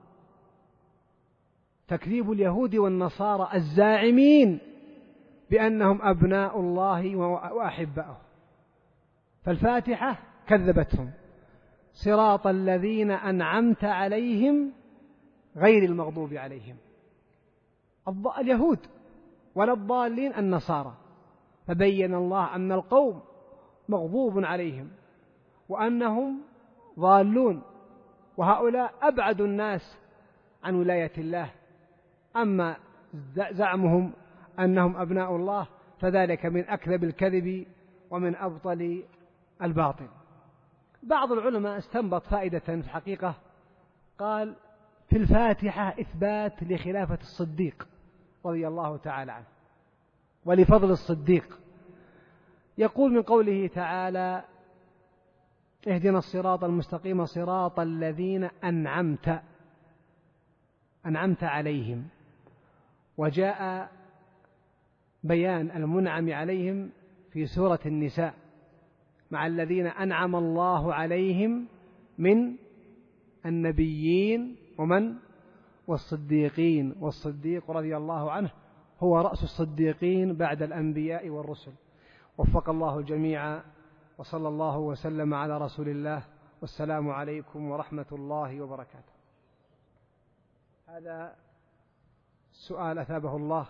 تكذيب اليهود والنصارى الزاعمين بأنهم أبناء الله وأحباؤه. فالفاتحة كذبتهم: صراط الذين أنعمت عليهم غير المغضوب عليهم. اليهود ولا الضالين النصارى. فبين الله أن القوم مغضوب عليهم وأنهم ضالون، وهؤلاء أبعد الناس عن ولاية الله. أما زعمهم أنهم أبناء الله فذلك من أكذب الكذب ومن أبطل الباطل. بعض العلماء استنبط فائدة في الحقيقة، قال في الفاتحة إثبات لخلافة الصديق رضي الله تعالى عنه ولفضل الصديق. يقول من قوله تعالى: اهدنا الصراط المستقيم صراط الذين أنعمت أنعمت عليهم. وجاء بيان المنعم عليهم في سورة النساء مع الذين أنعم الله عليهم من النبيين ومن والصديقين، والصديق رضي الله عنه هو رأس الصديقين بعد الأنبياء والرسل. وفق الله الجميع، وصلى الله وسلم على رسول الله، والسلام عليكم ورحمة الله وبركاته. هذا السؤال أثابه الله،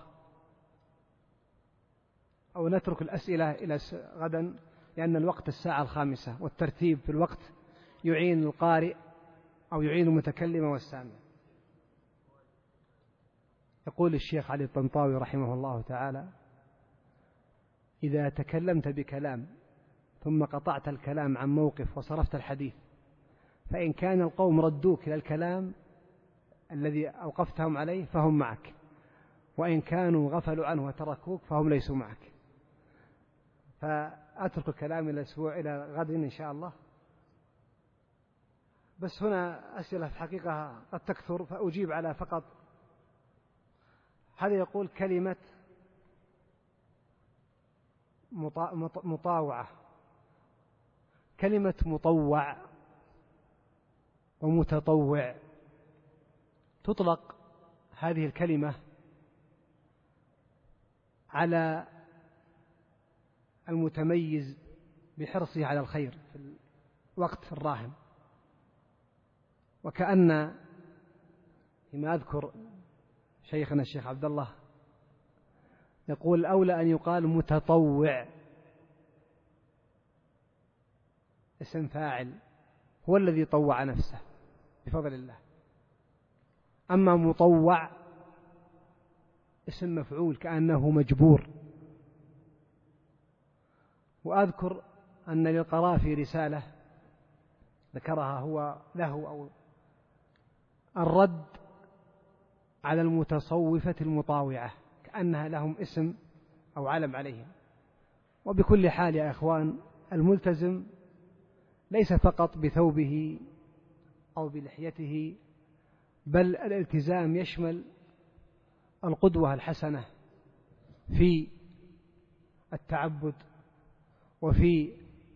أو نترك الأسئلة إلى غدا لأن الوقت الساعة الخامسة، والترتيب في الوقت يعين القارئ أو يعين المتكلم والسامع. يقول الشيخ علي الطنطاوي رحمه الله تعالى: إذا تكلمت بكلام ثم قطعت الكلام عن موقف وصرفت الحديث، فإن كان القوم ردوك إلى الكلام الذي أوقفتهم عليه فهم معك، وإن كانوا غفلوا عنه وتركوك فهم ليسوا معك. فأترك الكلام إلى الأسبوع إلى غد إن شاء الله. بس هنا أسئلة في الحقيقة قد تكثر فأجيب على فقط. هذا يقول كلمة مطاوعة، كلمة مطوع ومتطوع تطلق هذه الكلمة على المتميز بحرصه على الخير في الوقت الراهن. وكأن فيما أذكر شيخنا الشيخ عبد الله يقول أولى أن يقال متطوع، اسم فاعل هو الذي طوع نفسه بفضل الله. أما مطوع اسم مفعول كأنه مجبور. وأذكر أن للقرافي رسالة ذكرها هو له أو الرد على المتصوفة المطاوعة كأنها لهم اسم أو علم عليهم. وبكل حال يا إخوان، الملتزم ليس فقط بثوبه أو بلحيته، بل الالتزام يشمل القدوة الحسنة في التعبد وفي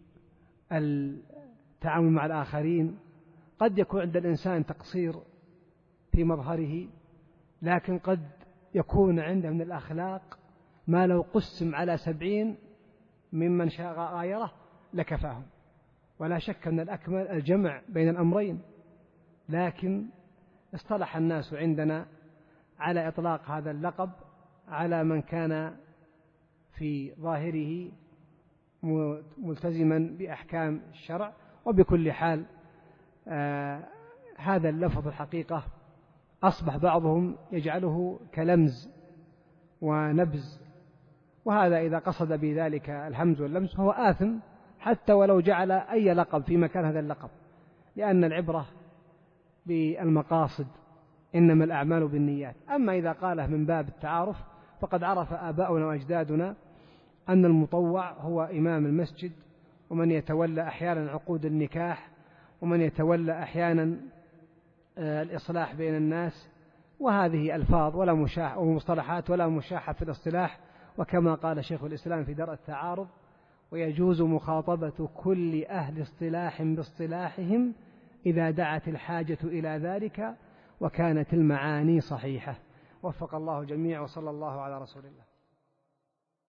التعامل مع الآخرين. قد يكون عند الإنسان تقصير في مظهره، لكن قد يكون عنده من الأخلاق ما لو قسم على سبعين ممن شاء غايره لكفاهم. ولا شك أن الأكمل الجمع بين الأمرين، لكن اصطلح الناس عندنا على إطلاق هذا اللقب على من كان في ظاهره ملتزما بأحكام الشرع. وبكل حال آه هذا اللفظ الحقيقة أصبح بعضهم يجعله كلمز ونبز، وهذا إذا قصد بذلك الهمز واللمز فهو آثم حتى ولو جعل أي لقب في مكان هذا اللقب، لأن العبرة بالمقاصد، إنما الأعمال بالنيات. أما إذا قاله من باب التعارف فقد عرف آباؤنا وأجدادنا أن المطوع هو إمام المسجد، ومن يتولى أحيانا عقود النكاح، ومن يتولى أحيانا الإصلاح بين الناس. وهذه ألفاظ ولا مشاح ومصطلحات ولا مشاحة في الاصطلاح، وكما قال شيخ الإسلام في درء التعارض: ويجوز مخاطبة كل أهل اصطلاح باصطلاحهم إذا دعت الحاجة إلى ذلك وكانت المعاني صحيحة. وفق الله الجميع، وصلى الله على رسول الله.